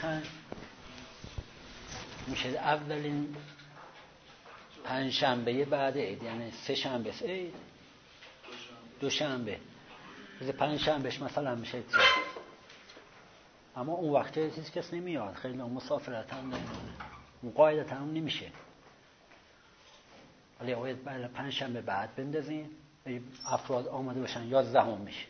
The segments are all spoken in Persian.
میشه اولین پنجشنبه بعد عید، یعنی سه شنبه عید، دوشنبه، روز پنجشنبهش مثلا میشه چه. اما اون وقت هیچ کس نمیاد، خیلی مسافرت هم دارن، اون قاعدتا هم نمیشه. ولی باید برای پنجشنبه بعد بندازین افراد آماده باشن. 11 میشه.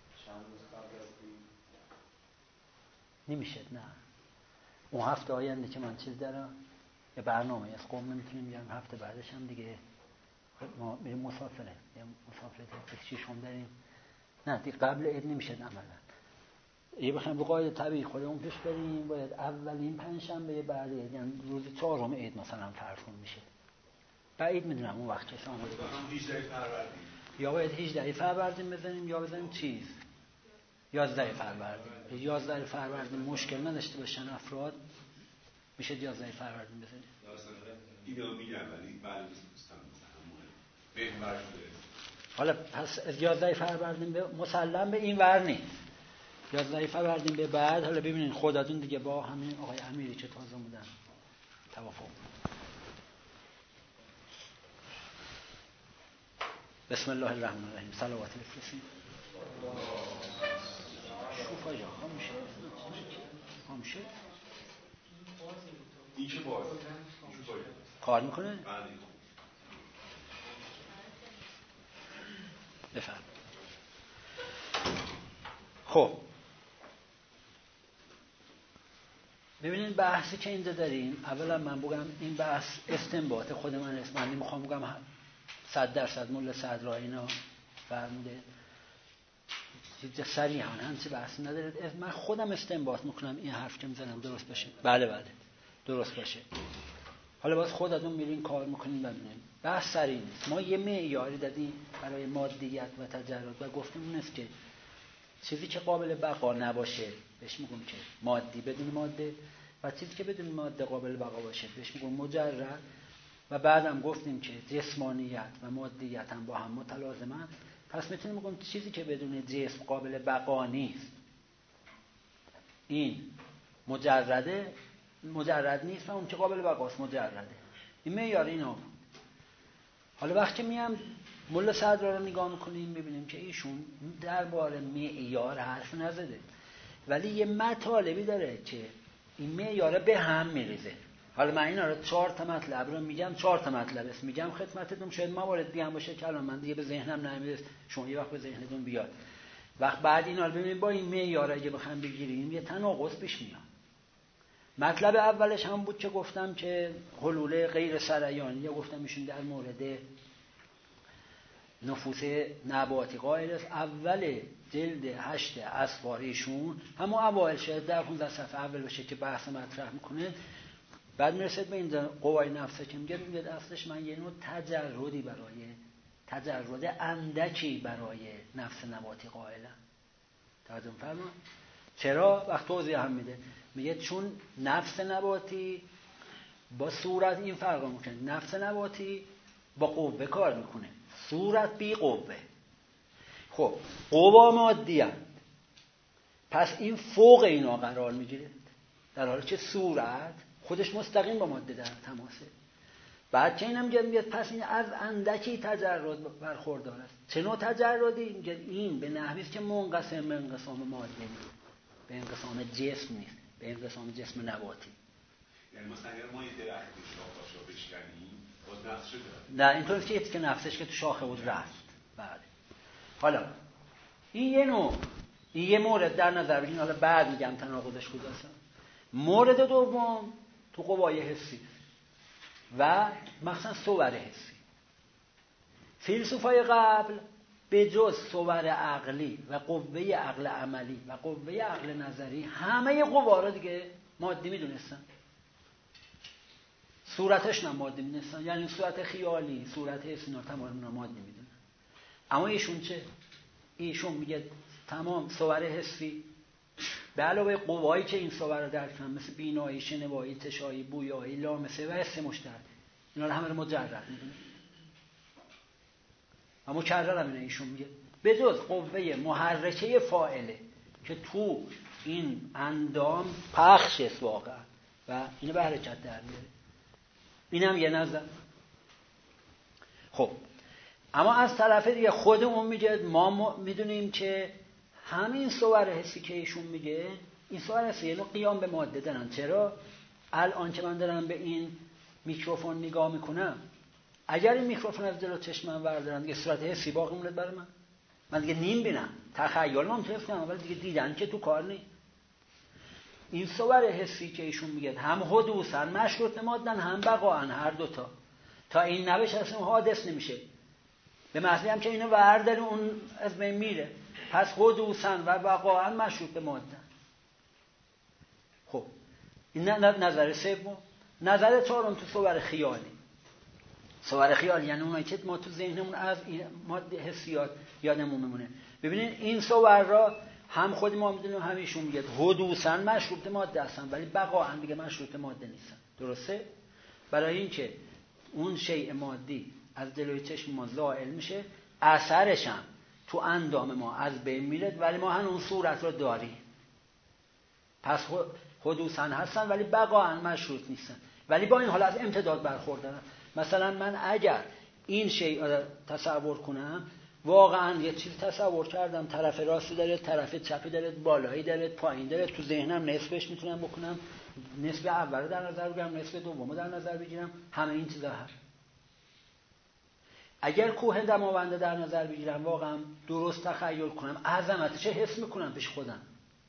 نمیشه، نه. اون هفته آینده که من چیز دارم، یه برنامه از قوم نمیتونیم بیارم، هفته بعدش هم دیگه ما میریم مسافرت شیشم داریم. نه دیگه قبل عید نمیشه عملا. یه بخوایم رو قاعده طبیعی خودمون پیش بریم، باید اولین پنجشنبه بعد عید، یعنی روز 4 عید مثلا فرض کن میشه. بعید میدونم اون وقت چه آماده باشه. 18 فروردین یا باید 18 فروردین بزنیم یا بزنیم چیز 11 فروردین. 11 فروردین مشکل نداشته باشن افراد، میشه 11 فروردین بزنیم. اینو میگم ولی بعد دوستان بهتر شده. حالا پس از 11 فروردین به مسلم به این ور نیست. 11 فروردین به بعد حالا ببینین خودتون دیگه با همین آقای امیری که تازه بودن توافق. بسم الله الرحمن الرحیم. صلوات بفرستید. شوفا جا خامشه این که باز کار میکنه؟ بفرم. خب ببینید بحثی که اینجا داریم، اولا من بگم این بحث استنباط خود من است. من نمیخوام بگم 100% مولا صدرا اینا فرموده چیز صریحا همچه بحثی نداره. من خودم استنباط میکنم این حرف که میزنم درست باشه. بله درست باشه. حالا باز خودتون میرین کار میکنین ببینید. بحث سریع نیست. ما یه معیاری دادیم برای مادیت و تجرد و گفتیم اون است که چیزی که قابل بقا نباشه بهش میگم که مادی بدون ماده، و چیزی که بدون ماده قابل بقا باشه بهش میگم مجرد. و بعدم گفتیم که جسمانیت و مادیت هم با هم متلازمن. پس میتونیم بگم چیزی که بدون جسم قابل بقا نیست این مجرد نیست، و اون که قابل بقاست مجرده. این معیار اینا. حالا وقتی میام ملا صدرا رو نگاه میکنیم میبینیم که ایشون درباره معیار حرف نزده، ولی یه مطالبی داره که این معیار به هم میریزه. حالا من اینا رو 4 تا مطلب رو میگم، 4 تا مطلب است میگم خدمتتون، شاید موارد دیگه هم باشه که الان من دیگه به ذهنم نمیاد، شما یه وقت به ذهنتون بیاد. وقت بعد اینا رو ببینید با این معیار اگه بخوام بگیریم یه تناقض پیش میاد. مطلب اولش هم بود که گفتم که حلول غیر سریانی، یا گفتم ایشون در مورد نفوس نباتی قائل است. اول جلد 8 اسفاریشون همون اوایل شاید در 15 صفحه اول باشه که بحث مطرح میکنه. بعد میرسید به این قوای نفسه که میگه اصلش من یه نوع تجرد اندکی برای نفس نباتی قائلم. توجه فرما. چرا؟ وقت توضیح هم میگه چون نفس نباتی با صورت این فرق میکنه. نفس نباتی با قوه کار میکنه، صورت بی قوه. خب قوا مادی هست، پس این فوق اینا قرار میگیره، در حالی که صورت خودش مستقیم با ماده در تماسه. بعد که اینم میگه پس این از اندکی تجرد برخوردار است. چه نوع تجردی؟ این به نحوی است که منقسم به انقسام ماده نیست، به انقسام جسم نیست، به انقسام جسم نباتی. یعنی مثلا اگر ما یه درختی شاخه‌اشو بشکنیم باز نفسش داره. نه اینطوریه که نفسش که تو شاخه بود رفت. بله. حالا این یه مورد در نظر بگیرید. حالا بعد میگم تناقضش کجاست. مورد دوم تو قوای حسی و مثلا صور حسی. فیلسوفای قبل به جز صور عقلی و قوه عقل عملی و قوه عقل نظری همه قوا رو دیگه مادی میدونستن. صورتش نه مادی میدونستن، یعنی صورت خیالی، صورت حسی تمام مادی میدونن. اما ایشون چه؟ ایشون میگه تمام صور حسی به علاوه قوایی که این صور رو درک کنن، مثل بینایی، شنوایی، تشایی، بویایی، لامسه و حس مشترک، اینا رو همه رو مجرد میدونه. اما مکرر هم ایشون میگه به جز قوه محرکه فاعله که تو این اندام پخش است واقعا و اینو به حرکت در میاره. اینم یه نظر. خب اما از طرف دیگه خودمون میگه ما میدونیم که همین صور حسی که ایشون میگه این صور حسی یعنی قیام به ماده دارن. چرا؟ الان که من دارم به این میکروفون نگاه میکنم، اگر این میکروفون از جلو چشمم بردارن دیگه صورت حسی باقی مونده برای من دیگه نیم بینم، تخیل من میتونم ولی دیگه دیدن که تو کار نیست. این صور حسی که ایشون میگه هم حدوثاً مشروط مادن هم بقاءً، هر دوتا تا این نبشه اصلا حادث نمیشه. به معنی هم که اینو ورداره اون از بین میره، پس حدوثاً و بقاءً مشروط مادن. خب این نظر سوم. نظر چهارم تو صور خیالی. صور خیالی یعنی اونایی که ما تو ذهنمون از ماده حسیات یادمون میمونه. ببینید این صور را هم خود ما میدونیم هم ایشون میگه حدوثاً مشروط ماده هستن ولی بقاءً دیگه مشروط ماده نیستن. درسته؟ برای اینکه اون شیء مادی از جلوی چشم ما زائل میشه، اثرش هم تو اندام ما از بین میره ولی ما هنوز صورت رو داریم. پس حدوثاً هستن ولی بقاءً مشروط نیستن. ولی با این حال از امتداد برخوردارن. مثلا من اگر این شیء رو تصور کنم، واقعا یه چیز تصور کردم، طرف راستی داره، طرف چپی داره، بالایی داره، پایین داره، تو ذهنم نصفش میتونم بکنم، نصف اول رو در نظر بگیرم، نصف دوم رو در نظر بگیرم، همه این چیزا هست. اگر کوه دماونده در نظر بگیرم، واقعا درست تخیل کنم، عظمتش حس میکنم پیش خودم.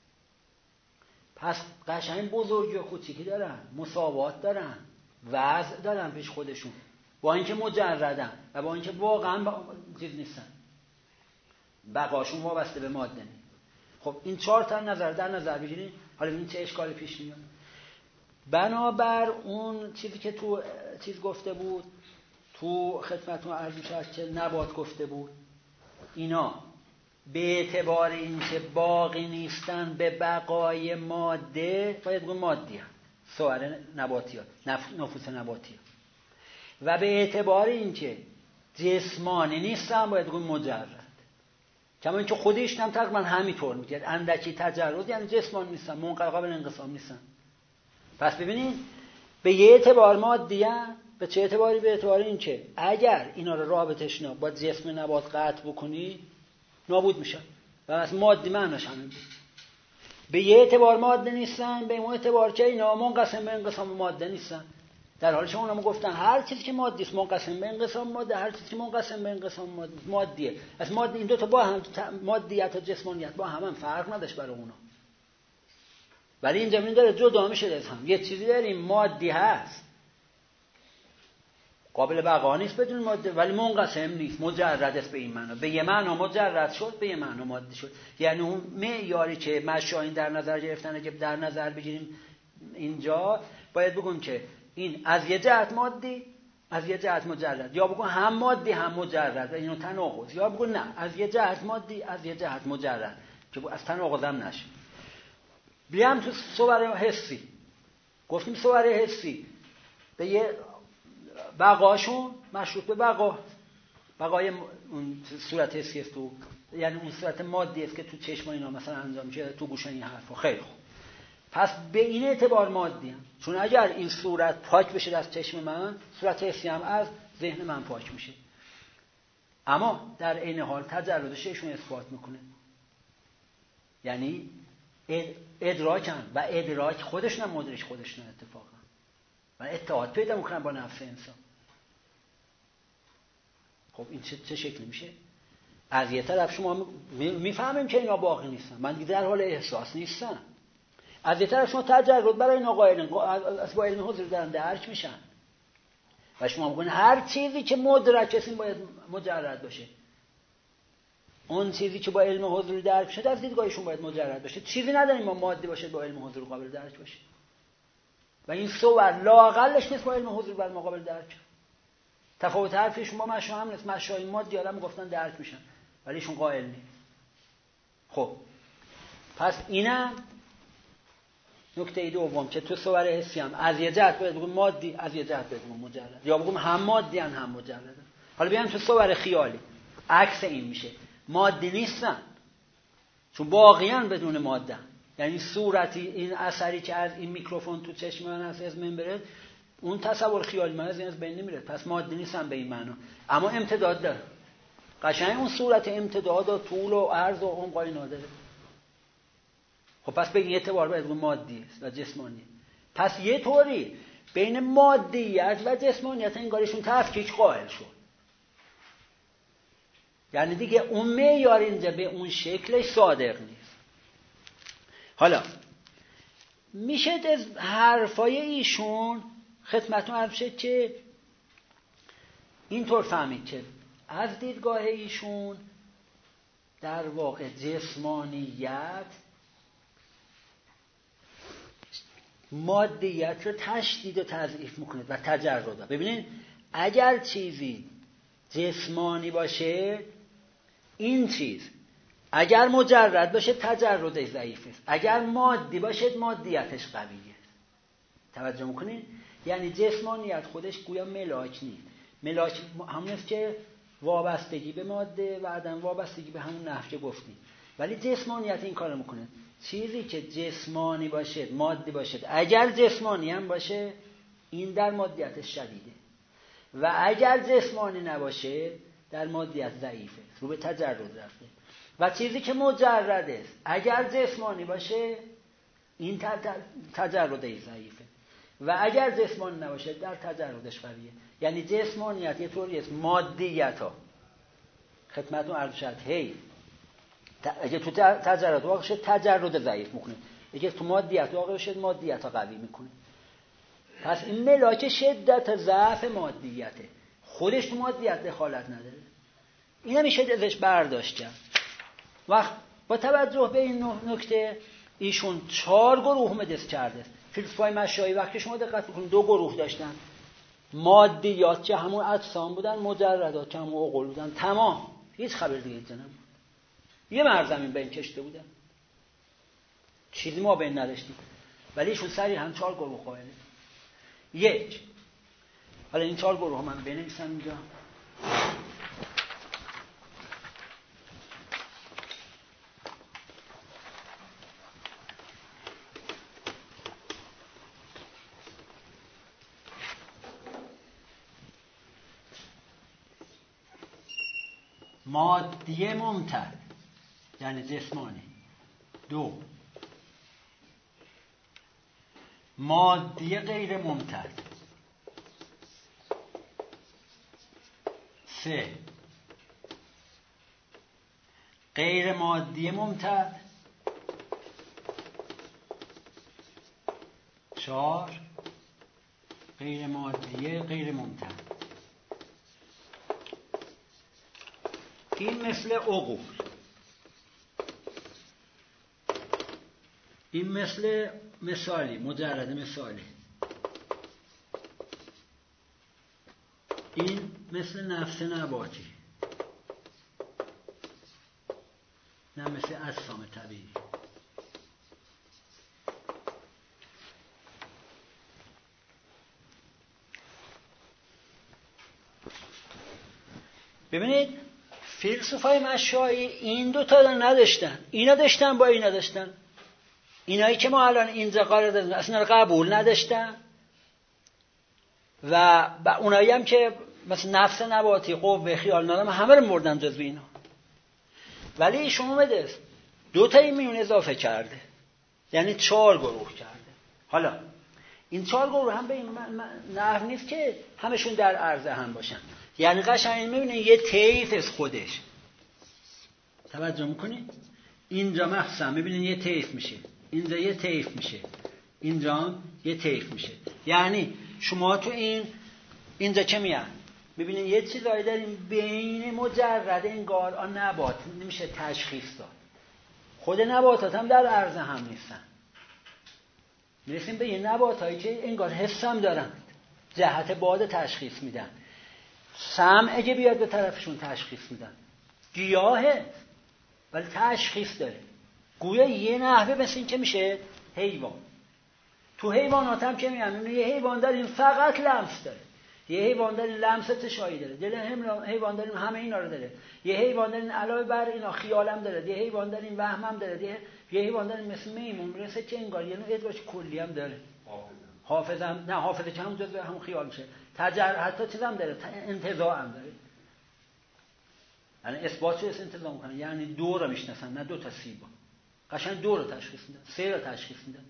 پس قشنگ بزرگی و کوچیکی دارن، مساوات دارن، وضع دارن پیش خودشون، با اینکه مجردن و با اینکه واقعا چیز نیستن، بقاشون وابسته به ماده نیست. خب این 4 تا نظر در نظر بگیرید. حالا این چه اشکالی پیش میاد؟ بنابر اون چیزی که تو چیز گفته بود، تو خدمتتون عرض می‌شود که نبات گفته بود، اینا به اعتبار اینکه باقی نیستن به بقای ماده باید بگم مادی هم صور نباتی ها، نفوس نباتی ها. و به اعتبار اینکه جسمانی نیستن باید بگم مجرد. کما اینکه خودش هم تقریبا همینطور میگه، اندکی تجرد یعنی جسمانی نیستن، منقطع قابل انقسام نیستن. پس ببینید به یه اعتبار مادی هم. به چه اعتباری؟ به اعتبار اینکه اگر اینا رو رابطش با جسم نبات قطع بکنی نابود میشن و از مادی معناش همین بود. به یه اعتبار ماده نیستن، به اون اعتبار که اینا منقسم به انقسام ماده نیستن. در حالی که اونم گفتن هر چیزی که مادی است منقسم به انقسام ماده، هر چیزی که منقسم به انقسام مادیه. از ماده این دو تا با هم، مادیت و جسمانیت با هم فرق نداشت برای اونا. ولی اینجا این داره جدا میشه از هم. یه چیزی داریم مادی هست، قابل بقا نیست بدون ماده، ولی منقسم نیست، مجرد است. به این معنا، به یه معنا مجرد شد، به یه معنا مادی شد. یعنی اون معیاری که مشاهین در نظر گرفتن که در نظر بگیریم اینجا، باید بگیم که این از یه جهت مادی، از یه جهت مجرد، یا بگم هم مادی هم مجرد، اینو تناقض، یا بگم نه از یه جهت مادی از یه جهت مجرد، که از تناقض هم نشه. بیام تو صور حسی. گفتیم صور حسی به یه بقاشون مشروط به بقای اون صورت حسی است، تو یعنی اون صورت مادی است که تو چشم اینا مثلا انجام میشه، تو گوش این حرفا. خیلی خوب، پس به این اعتبار مادی هم. چون اگر این صورت پاک بشه از چشم من، صورت حسی هم از ذهن من پاک میشه. اما در عین حال تجردش ایشون اثبات میکنه، یعنی ادراکن و ادراک خودشون هم مدرک خودشون اتفاقا و اتحاد پیدا میکنن با نفس انسان. خب این چه شکلی میشه؟ از یه طرف شما میفهمیم که اینا باقی نیستن، من دیگه در حال احساس نیستم. از یه طرف شما تجرد برای اینا قائلین، از با علم حضور دارن درک میشن و شما میگن هر چیزی که مدرک است باید مجرد باشه. اون چیزی که با علم حضور درک شده از دیدگاهشون باید مجرد باشه. چیزی نداریم ما مادی باشه با علم حضور قابل درک باشه. و این صور لااقلش نیست با علم حضور بر مقابل درک. تفاوت حرفشون با مشا هم نیست. مشای مادی آدم گفتن درک میشن ولی ایشون قائل نیست. خب پس اینم نکته دوم که تو صور حسی هم از یه جهت باید بگم مادی، از یه جهت باید بگم مجرد، یا بگم هم مادی هم مجرد. حالا بیایم تو صور خیالی، عکس این میشه. مادی نیستن چون باقیان بدون ماده، یعنی صورتی این اثری که از این میکروفون تو چشم من هست از من بره، اون تصور خیالی من از این از بین نمیره، پس مادی نیستم به این معنا، اما امتداد داره. قشنگ اون صورت امتداد و طول و عرض و عمق اینا داره. خب پس بگین اعتبار باید مادی است و جسمانی. پس یه طوری بین مادیت و جسمانیت انگارشون تفکیک قائل شد. یعنی دیگه اون معیار اینجا به اون شکلش صادق نیست. حالا میشه از حرفای ایشون خدمتتون عرض شد که اینطور فهمید که از دیدگاه ایشون در واقع جسمانیت مادیت رو تشدید و تضعیف میکنه و تجرد. ببینید اگر چیزی جسمانی باشه، این چیز اگر مجرد باشه تجردش ضعیف است، اگر مادی باشه مادیتش قویه. توجه میکنید؟ یعنی جسمانیت خودش گویا ملاک نیست. ملاک همون است که وابستگی به ماده و عدم وابستگی به همون نحو که گفتیم. ولی جسمانیت این کارو میکنه، چیزی که جسمانی باشه مادی باشه، اگر جسمانی هم باشه این در مادیتش شدیده و اگر جسمانی نباشه در مادیت ضعیفه، رو به تجرد رفته. و چیزی که مجرد است اگر جسمانی باشه این تجردش ضعیفه و اگر جسمانی نباشه در تجردش قویه. یعنی جسمانیت یه طوری است، مادیت ها خدمتتون عرض شد هی اگه تو تجرد واقع شد تجرد ضعیف میکنه، اگه تو مادیت واقع شد مادیت ها قوی میکنه. پس این ملاک شدت ضعف مادیته، خودش تو مادیت دخالت نداره. اینا میشه ازش برداشت کرد. وقت با توجه به این نکته ایشون 4 گروه مدرسه کرده. فیلسوفای مشایی وقتی شما دقت بکنید 2 گروه داشتن، مادیات که همون اجسام بودن، مجردات که همون عقول بودن، تمام، هیچ خبر دیگه نبود. یه مرزمین بین کشته بودن، چیزی ما بین نداشتیم. ولی ایشون صریحاً 4 گروه قائله. 1 حالا این 4 گروه من بنویسم اینجا. مادی ممتد یعنی جسمانی. 2 مادی غیر ممتد. 3 غیر مادی ممتد. 4 غیر مادی غیر ممتد. این مثل عقول، این مثل مثالی، مجرد مثالی، این مثل نفس نباتی، نه مثل اجسام طبیعی. ببینید فیلسوفای مشایی این 2 تا نداشتن، اینا داشتن با اینا داشتن. اینایی که ما الان اینجا قرار دادیم اصلا قبول نداشتن و اونایی هم که مثلا نفس نباتی، قوه، خیال ندارم، همه رو مردن جزو اینا. ولی ایشون اومده 2 تا میون اضافه کرده، یعنی 4 گروه کرده. حالا این 4 گروه هم به این نحو نیست که همشون در عرضه هم باشن، یعنی قشنگ میبینید یه طیف از خودش. توجه میکنید؟ اینجا مقسم میبینید یه طیف میشه، اینجا یه طیف میشه، اینجا یه طیف میشه. یعنی شما تو اینجا چه میاد؟ میبینید یه چیزایی داریم بین مجرد انگار آن نبات نمیشه تشخیص داد. خود نباتات هم در عرضه هم نیستن. میرسیم به یه نباتایی که انگار حس هم دارن، جهت باد تشخیص میدن، سمع اگه بیاد به طرفشون تشخیص میدن، گیاهه ولی تشخیص داره. گویا یه نحوه مثل این که میشه حیوان. تو حیوانات هم که میگن یه حیوان داریم فقط لمس داره، یه حیوان داریم لمس چشایی داره، دل حیوان داریم همه اینا رو داره. یه حیوان داریم علاوه بر اینا خیالم داره، یه حیوان داریم وهمم داره، یه حیوان داریم مثل میمون میرسه که انگار یه نوع ادراک کلی هم داره. حافظم نه، حافظه که همون جزء همون خیال میشه. حتی چیزام داره، انتزاع هم داره. یعنی اثبات شده انتزاع میکنن، یعنی دو رو میشناسن نه دو تا سیبا. قشنگ دو رو تشخیص میدن، سه رو تشخیص میدن.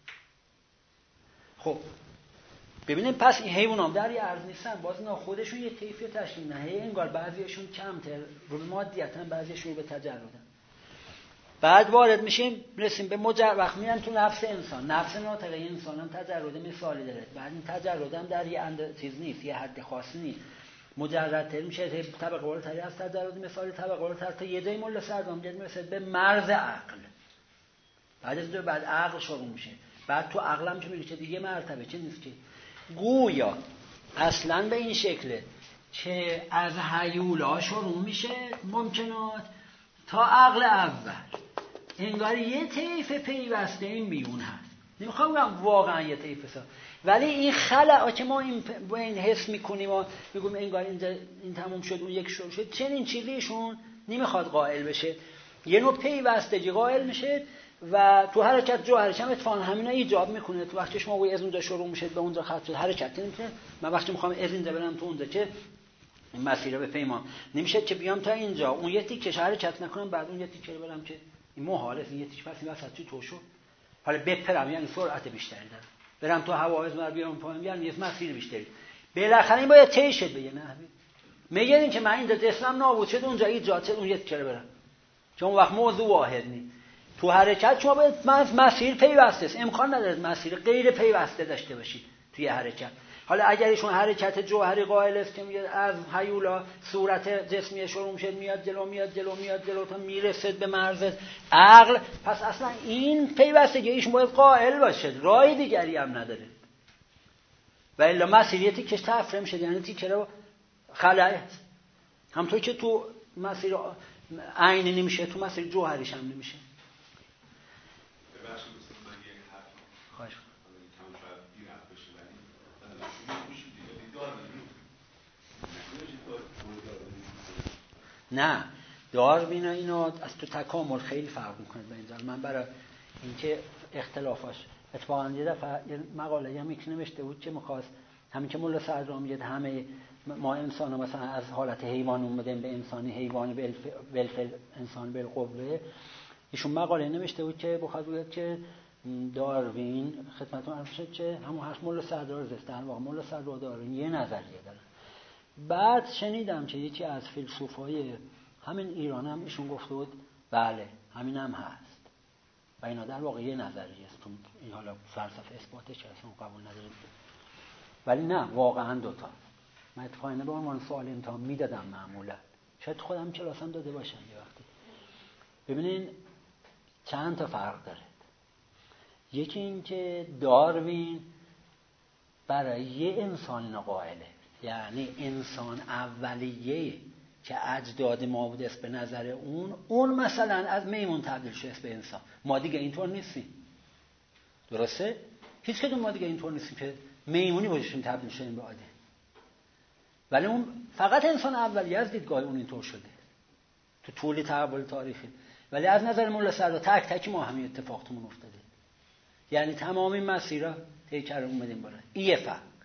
خب ببینیم پس این حیوانات در یه ارز نیستن، باز اینا خودشون یه کیفیت تشکیل میدن. انگار بعضیشون کمتر رو مادیتن، بعضیشون رو به تجردن. بعد وارد میشیم رسیم به وقت میرن تو نفس انسان. نفس ناطقه انسان هم تجرد مثالی داره. بعد این تجرد هم در یه چیز نیست، یه حد خاصی نیست، مجردتر میشه. طبقه بالاتری از تجرد مثالی، طبقه بالاتر تا یه جای مول سردام جد میرسه به مرز عقل. بعد از بعد عقل شروع میشه. بعد تو عقلم که میگه دیگه مرتبه چه نیست که گویا اصلا به این شکله که از هیولا شروع میشه ممکنات تا عقل اول انگار یه طیف پیوسته این بیرون هست. نمیخوام بگم واقعا یه طیف هست، ولی این خلأ که ما این حس میکنیم و میگم انگار این تموم شد اون یک شروع شد، چنین چیزیشون نمیخواد قائل بشه. یه نوع پیوستگی قائل میشه و تو حرکت جوهرش هم اتفاقا همینا ایجاب میکنه. تو وقتی شما از اونجا شروع میشه به اونجا خط حرکت نمیکنه. من وقتی میخوام از اینجا برم تو اونجا که این مسیر رو بپیمام، نمیشه که بیام تا اینجا اون یه تیکش حرکت نکنم بعد اون یه تیکه رو برم، که این محاله. این یه تیک پس این وسط تو شو حالا بپرم یعنی سرعت بیشتری داره، برم تو هوا از من بیام پایین یعنی یه مسیر بیشتری. بالاخره این باید طی شه به یه نحوی. میگن این که من اینجا جسمم نابود شد اونجا ایجاد شد اون یه تیکه رو برم، چون وقت موضوع واحد نیست. تو حرکت شما باید مسیر پیوسته است، امکان نداره مسیر غیر پیوسته داشته باشید توی حرکت. حالا اگر ایشون حرکت جوهری قائل است که میگه از هیولا صورت جسمی شروع میشه میاد جلو میاد جلو میاد جلو تا میرسه به مرز عقل، پس اصلا این پیوستگی ایشون باید قائل باشه، راه دیگری هم نداره. و الا مسیریتی که تفریم شده یعنی تیکه رو خلأ است. همونطور که تو مسیر عینی نمیشه تو مسیر جوهریش هم نمیشه. خواهش نه داروین اینو از تو تکامل خیلی فرق میکنه به اینجا. من برای اینکه اختلافاش اتفاقا یه دفعه مقاله هم یک نوشته بود که میخواست همین که مولا صدرا میگه همه ما انسان ها مثلا از حالت حیوان اومدیم به انسانی، حیوانی بالفعل انسان بالقوه. ایشون مقاله نوشته بود که بخواد بگه که داروین خدمتتون عرض شد که همون حرف مولا صدرا رو در واقع مولا صدرا و داروین یه نظریه دارن. بعد شنیدم که یکی از فیلسوفای همین ایران هم ایشون گفته بود بله همین هم هست و اینا در واقع یه نظریه است. این حالا فلسفه اثباتش اصلا قبول نداریم، ولی نه واقعا دوتا. من اتفاقا به عنوان سوال امتحان میدادم معمولا، شاید خودم کلاسم داده باشم یه وقتی. ببینین چند تا فرق داره. یکی این که داروین برای یه انسان اینا قائله، یعنی انسان اولیه که اجداد ما بوده است به نظر اون مثلا از میمون تبدیل شده است به انسان. ما دیگه اینطور نیستیم، درسته؟ هیچ کدوم ما دیگه اینطور نیستیم که میمونی باشیم تبدیل شدیم به آدم، ولی اون فقط انسان اولیه از دیدگاه اون اینطور شده تو طول تحول تاریخی. ولی از نظر مولا صدرا تک تک ما همین اتفاق تومون افتاده، یعنی تمام این مسیرها طی کردیم اومدیم بالا. این یه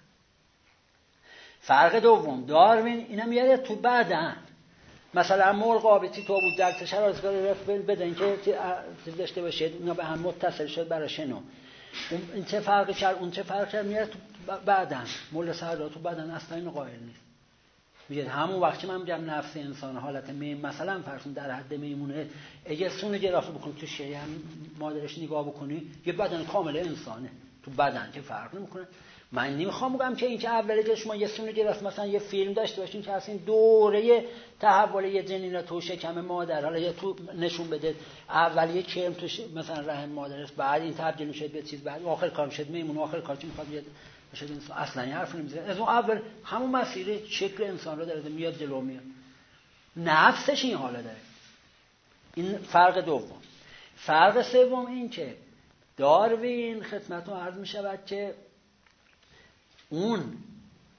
فرق دوم داروین اینا میاره تو بدن. مثلا مرغ آبیتی تو بود در تشرازگاه رفت بدن که داشته باشه اینا به هم متصل شد برای شنو. این چه فرقی کرد اون چه فرقی کرد میاره تو بدن. مولا صدرا تو بدن اصلا اینو قائل نیست. میگه همون وقتی من میگم نفس انسان حالت مثلا فرضون در حد میمونه، اگه سونوگرافی بکنی تو شریان مادرش نگاه بکنی یه بدن کامل انسانه تو بدن که فرق نمیکنه. من نمیخوام بگم که این که اولی شما یه سونوگراف مثلا یه فیلم داشته باشین که اصلا دوره تحول یه جنین تو شکم مادر حالا یه تو نشون بده اولی کرم تو مثلا رحم مادر است، بعد این تبدیل میشه به چیز، بعد آخر کار میشه میمون، آخر کار چی میخواد بیاد بشه انسان. اصلا این حرف نمیزنه. از اون اول همون مسیر شکل انسان رو داره میاد جلو میاد، نفسش این حالا داره. این فرق دوم. فرق سوم این که داروین خدمتتون عرض میشود که اون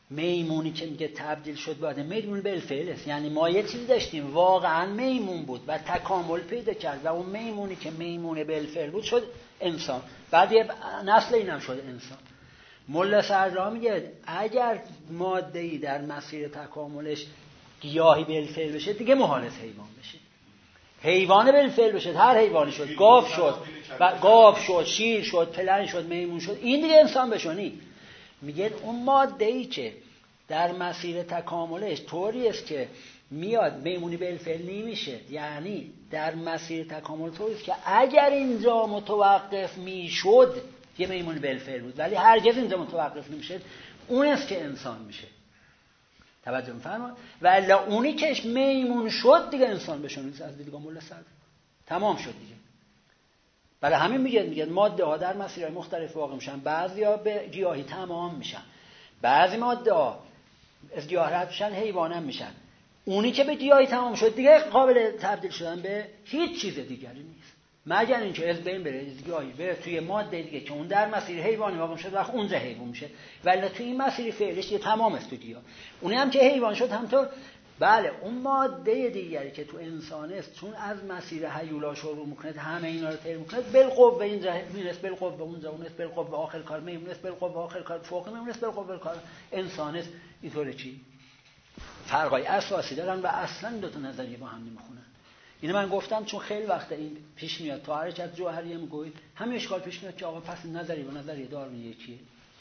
میمونی که میگه تبدیل شد به آدم، میمون بالفعل است. یعنی ما یه چیزی داشتیم واقعا میمون بود و تکامل پیدا کرد و اون میمونی که میمون بالفعل بود شد انسان، بعد یه نسل اینم شد انسان. ملا صدرا میگه اگر ماده‌ای در مسیر تکاملش گیاهی بالفعل بشه دیگه محال است حیوان بشه. حیوان بالفعل بشه، هر حیوانی شد، گاو شد، شیر شد، پلنگ شد، میمون شد، این دیگه انسان بشونی. میگه اون ماده‌ای که در مسیر تکاملش طوری است که میاد میمونی بالفعل نمیشه، یعنی در مسیر تکامل طوری است که اگر اینجا متوقف میشد یه میمون بالفعل بود، ولی هرگز اینجا متوقف نمیشه، اون است که انسان میشه. توجه می‌فرمایید؟ و الا اونی که میمون شد دیگه انسان بشون از دیدگاه ملا صدر تمام شد دیگه. برای همین میگه ماده ها در مسیرهای مختلف واقع میشن، بعضیا به گیاهی تمام میشن، بعضی ماده ها از گیاه رد میشن حیوان هم میشن. اونی که به گیاهی تمام شد دیگه قابل تبدیل شدن به هیچ چیز دیگری نیست، مگر اینکه از بین بره از گیاهی بره توی ماده دیگه که اون در مسیر حیوانی واقع شد، وقت اونجا حیوان میشه، ولی توی این مسیر فعلش یه تمام است تو گیاه. اونی هم که حیوان شد همطور. بله اون ماده دیگری که تو انسان است چون از مسیر هیولا شروع میکنه همه اینا رو طی میکنه، بالقوه اینجا میرسه، بالقوه اونجا اون است، بالقوه آخر کار میمونه، بالقوه آخر کار فوق میمونه، بالقوه کار انسان است. اینطوره چی فرقای اساسی دارن و اصلا دو تا نظریه با هم نمیخونن. اینو من گفتم چون خیلی وقت این پیش میاد تو حرکت جوهریه میگوید همین اشکال پیش میاد که آقا پس نظریه و نظریه داروین یکیه.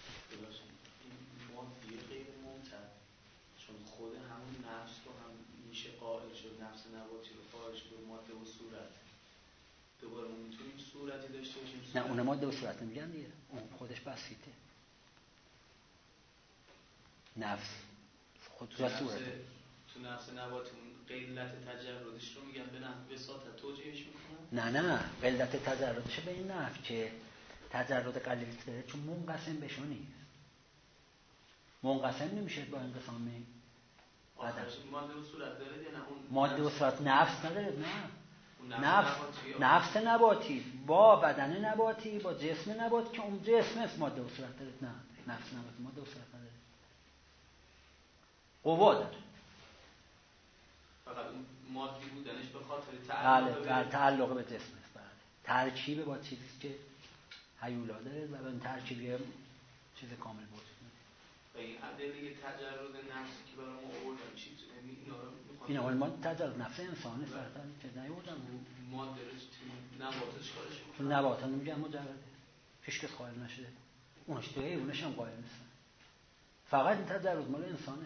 خود همون نفس رو هم میشه قائل شد، نفس نباتی رو قائل شد ماده و صورت، دوباره ما میتونیم صورتی داشته باشیم؟ نه اون ماده و صورت نمیگن دیگه، اون خودش بسیطه. نفس خود و صورت تو نفس نباتی اون قلت تجردش رو میگن به نحو وساطت توجیهش میکنن؟ نه قلت تجردش به این نحو که تجرد قلیل داره چون منقسم بشه نیست، منقسم نمیشه با انقسام ماده و صورت داره یا نه؟ اون ماده و صورت نفس نداره. نه نفس نباتی با بدن نباتی با جسم نباتی که اون جسم است ماده و صورت داره. نه نفس نباتی ماده و صورت نداره، قوا داره. فقط اون مادی بودنش به خاطر تعلق به جسم است. بله ترکیب با چیزی که هیولا داره و اون ترکیبی چیز کامل بود. و این ادله تجرد نفسی که برای ما آوردن چیز این اول ما تجرد نفس انسانه سرطان که نیوردن ماده رو نباتش کارش میکنن، نباتان میگن مجرده هیچ کس قائل نشده، اونش توی اونش هم قائل نیستن، فقط این تجرد مال انسانه.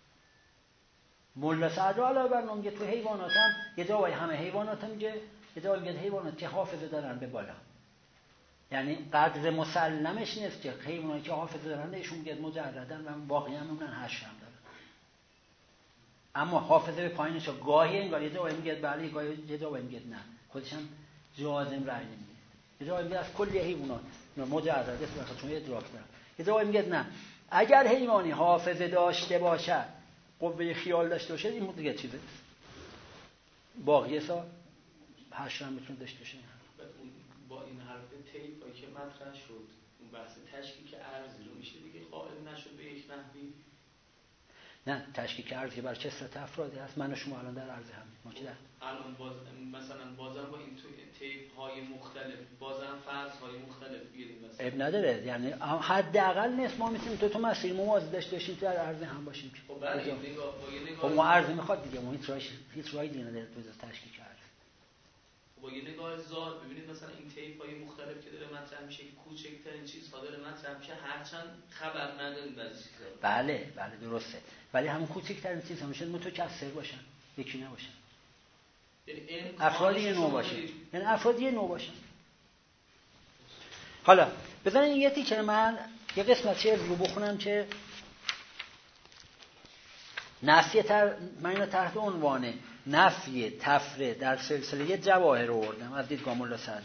ملا صدرا علاوه بر اون میگه تو حیوانات هم یه جایی همه حیوانات هم میگه، یه جایی میگه حیوانات که حافظه دارن به بالا، یعنی قدر مسلمش نیست که حیواناتی که حافظه دارن ایشون میگه مجردن و باقی هم اونن حشر هم دارن، اما حافظه به پایینش گاهی انگار یه جایی میگه بله، گاهی یه جایی میگه نه، خودش هم جازم رأی نمیده، یه جایی میگه از کل حیوانات مجرده است چون ادراک دارن، یه جایی میگه نه اگر حیوانی حافظه داشته باشه قوه خیال داشته باشه این دیگه چیزه، باقی سا حشر هم میتونه داشته باشه. با این حرف طیفایی که مطرح شد اون بحث تشکیک ارضی رو میشه دیگه قائل نشد به یک نحوی؟ نه تشکیک ارضی بر کثرت افرادی هست، من و شما الان در ارض هم ما که در الان مثلا بازم با این طیف‌های مختلف بازم فرض‌های مختلف بیاریم مثلا اب نداره، یعنی حداقل نیست ما میتونیم تو مسیر موازی داشته باشیم تو در ارض هم باشیم. خب برای نگاه خب ما ارض میخواد دیگه، ما هیچ راهی دیگه نداره تو تشکیک ارض. با یه نگاه ذات ببینید مثلا این طیف‌های مختلف که داره مطرح میشه که کوچکترین چیزها داره مطرح میشه، هرچند خبر نداریم بعضی چیزا. بله درسته، ولی همون کوچکترین چیزها میشه متکثر باشن، یکی نباشن، یعنی افراد یه نوع باشن، یعنی افراد یه نوع باشن. حالا بزنین یه تیکه من یه قسمتی رو بخونم که من اینو تحت عنوان نفی تفره در سلسله جواهر رو آوردم از دیدگاه ملا صدرا.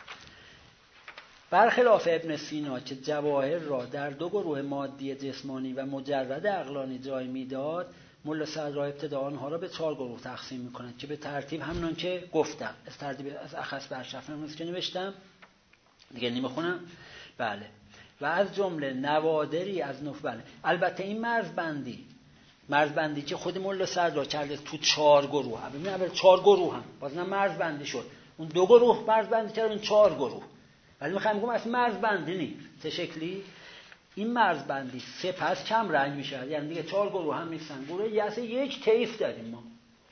برخلاف ابن سینا که جواهر را در دو گروه مادی جسمانی و مجرد عقلانی جای میداد، ملا صدرا ابتدا آنها را به 4 گروه تقسیم می‌کند که به ترتیب همون که گفتم از ترتیب از اخص به اشرف که نوشتم دیگه نمیخونم. بله و از جمله نوادری از نخبه. البته این مرزبندی که خود مولا صدرا کرده تو 4 گروه. ببین اول 4 گروه هم باز نه مرزبندی شد. اون 2 گروه مرزبندی کردن، این 4 گروه. ولی میخوام بگم اصلا مرزبندی نیست. چه شکلی؟ این مرزبندی سپس کم رنگ میشه. یعنی دیگه 4 گروه هم نیستن. گروه یک طیف داریم ما.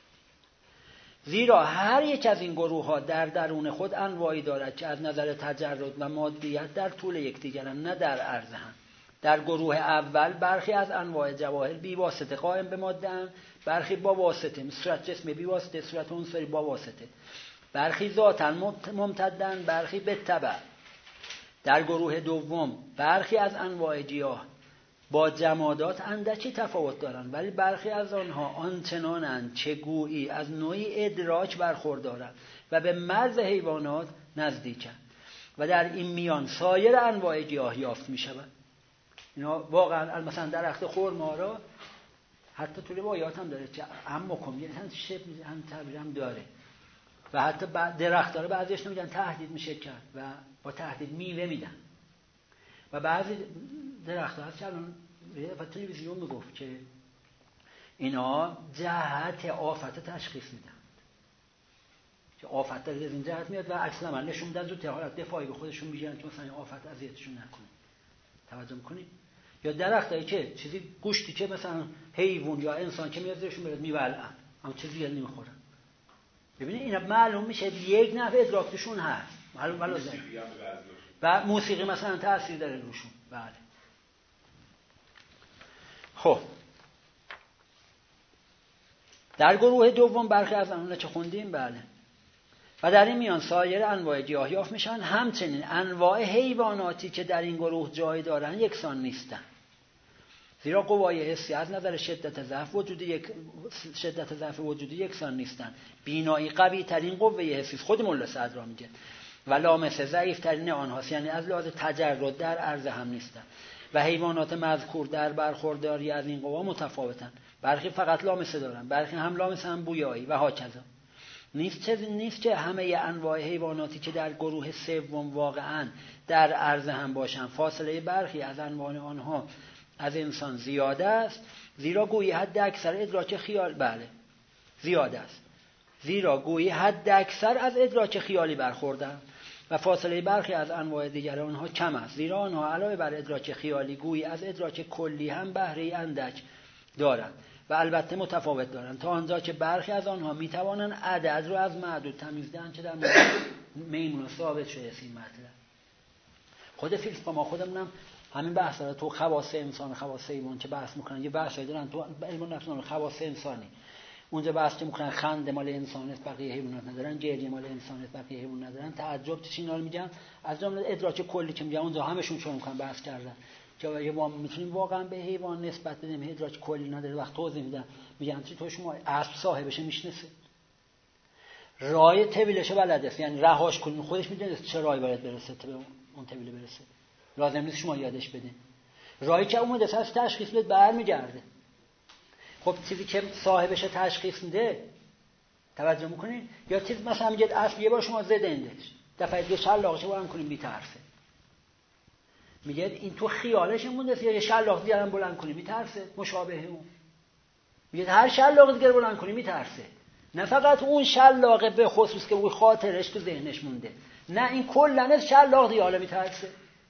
زیرا هر یک از این گروه ها در درون خود انواعی دارد که از نظر تجرد و مادیت در طول یکدیگرند، نه در عرض هم. در گروه اول برخی از انواع جواهر بی واسطه قائم به ماده اند، برخی با واسطه، صورت جسم بی واسطه، صورت عنصری با واسطه، برخی ذاتاً ممتدن، برخی به تبع. در گروه دوم برخی از انواع گیاه با جمادات اندکی تفاوت دارند، ولی برخی از آنها آنچنانند که گویی از نوعی ادراک برخوردارند و به مرز حیوانات نزدیکند و در این میان سایر انواع گیاه یافت می شود. اینا واقعا مثلا درخت خرما را حتی تو روایات هم داره که عمکم یه شبه هم تعبیر هم داره و حتی درخت داره بعضیش نمیگن تهدید میشه کرد و با تهدید میوه میدن و بعضی درخت ها هست که الان و تلویزیون میگفت که اینا جهت آفت تشخیص میدن که آفت از این جهت میاد و عکس العمل نشون میدن زود حالت دفاعی به خودشون میگیرن که مثلا آفت اذیتشون نکنه. توجه میکنید؟ یا درختایی که چیزی گوشتی که مثلا حیوان یا انسان که میاد زیرشون میاد میولعن اما چیزی نمیخورن. ببینید اینا معلوم میشه یک نحوه ادراکشون هست معلوم و موسیقی مثلا تاثیر داره روشون. بله. خب در گروه دوم برخی از آنها که خوندیم بله و در این میان سایر انواع گیاه یافت میشن. همچنین انواع حیواناتی که در این گروه جای دارن یکسان نیستن، زیرا قوای حسی از نظر شدت ضعف وجودی یکسان نیستن. بینایی قوی ترین قوه حسی خود مولا صدرا میگه و لامسه ضعیف ترین آنهاست، یعنی از لحاظ تجرد در عرض هم نیستن و حیوانات مذکور در برخورداری از این قوا متفاوتن. برخی فقط لامسه دارن، برخی هم لامسه هم بویایی و هاکذا. نیست که همه انواع حیواناتی که در گروه سوم واقعا در عرض هم باشن. فاصله برخی از انواع آنها از انسان زیاده است، زیرا گویی حد اکثر ادراک خیال زیاده است، زیرا گویی حد اکثر از ادراک خیالی برخوردن و فاصله برخی از انواع دیگر آنها کم است، زیرا آنها علاوه بر ادراک خیالی گویی از ادراک کلی هم بهره اندک دارند و البته متفاوت دارند، تا آنجا که برخی از آنها میتوانند عدد رو از معدود تمیز دهند که در مورد میمون ثابت شده این مطلب. خود فیلسوفا ما خودمونم همین بحث داره تو خواص انسان خواص حیوان که بحث میکنن. یه بحثی دارن تو علم نفس خواص انسانی، اونجا بحث که میکنن خنده مال انسانه بقیه حیوانات ندارن، گریه مال انسانه بقیه حیوان ندارن، تعجب چه اینا رو میگن، از جمله ادراک کلی که میگن اونجا همشون چون میکنن بحث کردن که ما میتونیم واقعا به حیوان نسبت بدیم ادراک کلی نداره. وقت توضیح میدن میگن چی تو شما اسب صاحبش میشناسه، راه طویلش بلد است، یعنی رهاش کنین خودش میدونه چه راهی باید برسه تا به اون طویل برسه، لازم نیست شما یادش بدین. راهی که اومده سر تشخیص بده برمیگرده. خب چیزی که صاحبش تشخیص میده توجه میکنین، یا چیز مثلا میگه اسب یه بار شما زدندش دفعه دیگه شلاقش بلند کنین میترسه، میگه این تو خیالش مونده، یا شلاق دیگه هم بلند کنین میترسه، مشابه اون. میگه هر شلاق دیگه بلند کنین میترسه، نه فقط اون شلاقه به خصوص که اون خاطرش تو ذهنش مونده، نه این کلا از شلاق دیگه حالا میترسه.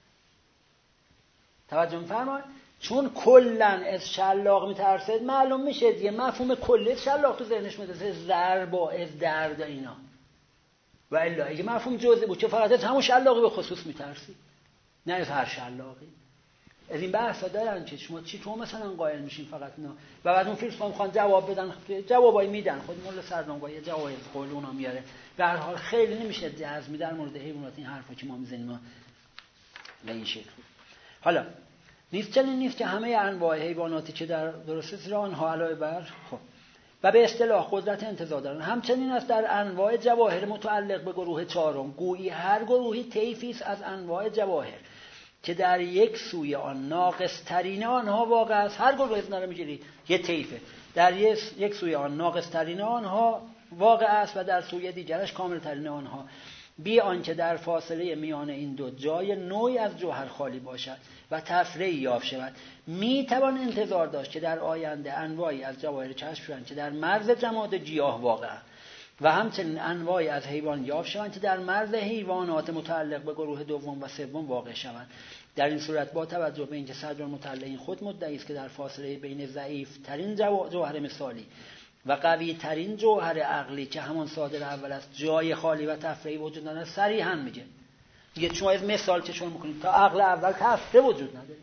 توجه می‌فرمایید؟ چون کلا از شلاق میترسه معلوم میشه دیگه مفهوم کلی شلاق تو ذهنش میاد، ضرب و از درد اینا، و الا اگه مفهوم جزئی بود که فقط از همون شلاقی به خصوص میترسی، نه از هر شلاقی. از این بحثا دارن که شما چی تو مثلا قائل میشین فقط اینا و بعد اون فیلسوفا میخوان جواب بدن، جوابای میدن. خود مولا صدرا یه جوابای قول اونا میاره. به هر حال خیلی نمیشه جزمی در مورد حیوانات این حرفا که ما میزنیم به این شکل. حالا نیست که همه انواع حیواناتی که در درسته زیرا آنها علاوه بر خب و به اصطلاح قدرت انتزاع دارن. همچنین است در انواع جواهر متعلق به گروه چهارم، گویی هر گروهی طیفی است از انواع جواهر که در یک سوی آن ناقص ترین آنها واقع است. هر گروه از نره میگیرید یه طیفه، در یک سوی آن ناقص ترین آنها واقع است و در سوی دیگرش کامل ترین آنها. بی آنکه در فاصله میان این دو جای نوعی از جوهر خالی باشد و تفریعی یافت شود. می توان انتظار داشت که در آینده انواعی از جواهر کشف شوند که در مرز جماد گیاه واقع و همچنین انواعی از حیوان یافت شوند که در مرز حیوانات متعلق به گروه دوم و سوم واقع شوند. در این صورت با توجه به اینکه صدر المطلعین خود مدعی است که در فاصله بین ضعیف ترین جوهر مثالی و قوی ترین جوهر عقلی که همان صادر اول است جای خالی و تفریعی وجود نداره، صریحا میگه شما از مثال چشون میکنید تا عقل اول تفریع وجود نداره.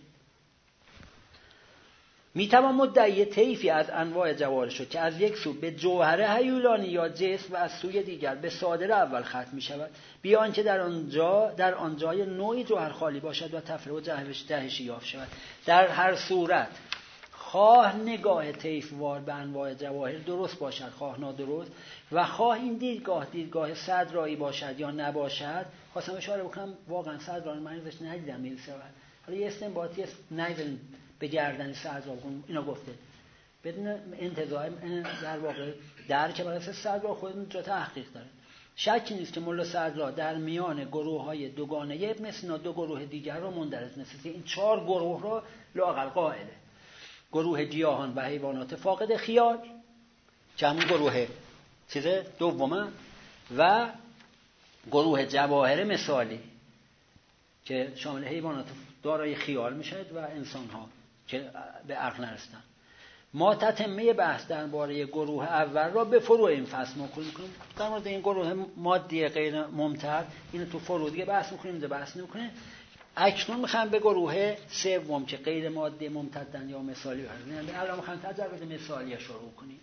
میتوان مدعی طیفی از انواع جواهر شد که از یک سو به جوهر هیولانی یا جسم و از سوی دیگر به صادر اول ختم میشود، بی آنکه در آن جای نوعی جوهر خالی باشد و تفریع و جهشی یافت شود. در هر صورت خواه نگاه طیفوار به انواع جواهر درست باشد خواه نادرست و خواه این دیدگاه صدرایی باشد یا نباشد، خواستم اشاره بکنم واقعا صدرایی من ازش ندیدم میرسه. حالا یه استنباطی است ندیدم به گردن صدرا بکنم اینا گفته بدون انتظار در واقع در که برای صدرا خود جا تحقیق داره. شکی نیست که ملا صدرا در میان گروه های دوگانه مثل دو گروه دیگر را مندرج مثل این 4 گروه را لااقل قائله: گروه گیاهان و حیوانات فاقد خیال که همون گروه چیز دومه و گروه جواهر مثالی که شامل حیوانات دارای خیال میشه و انسان ها که به عقل نرسیدن. ما تتمه بحث درباره گروه اول را به فروع این فصل میکنیم. در مورد این گروه مادی غیر ممتد اینو تو فروع دیگه بحث میکنیم، اینجا بحث نمیکنیم. اکنون میخوام به گروه سوم که غیر مادی ممتدن یا مثالی هستن الان میخوام تجربه مثالی شروع کنیم.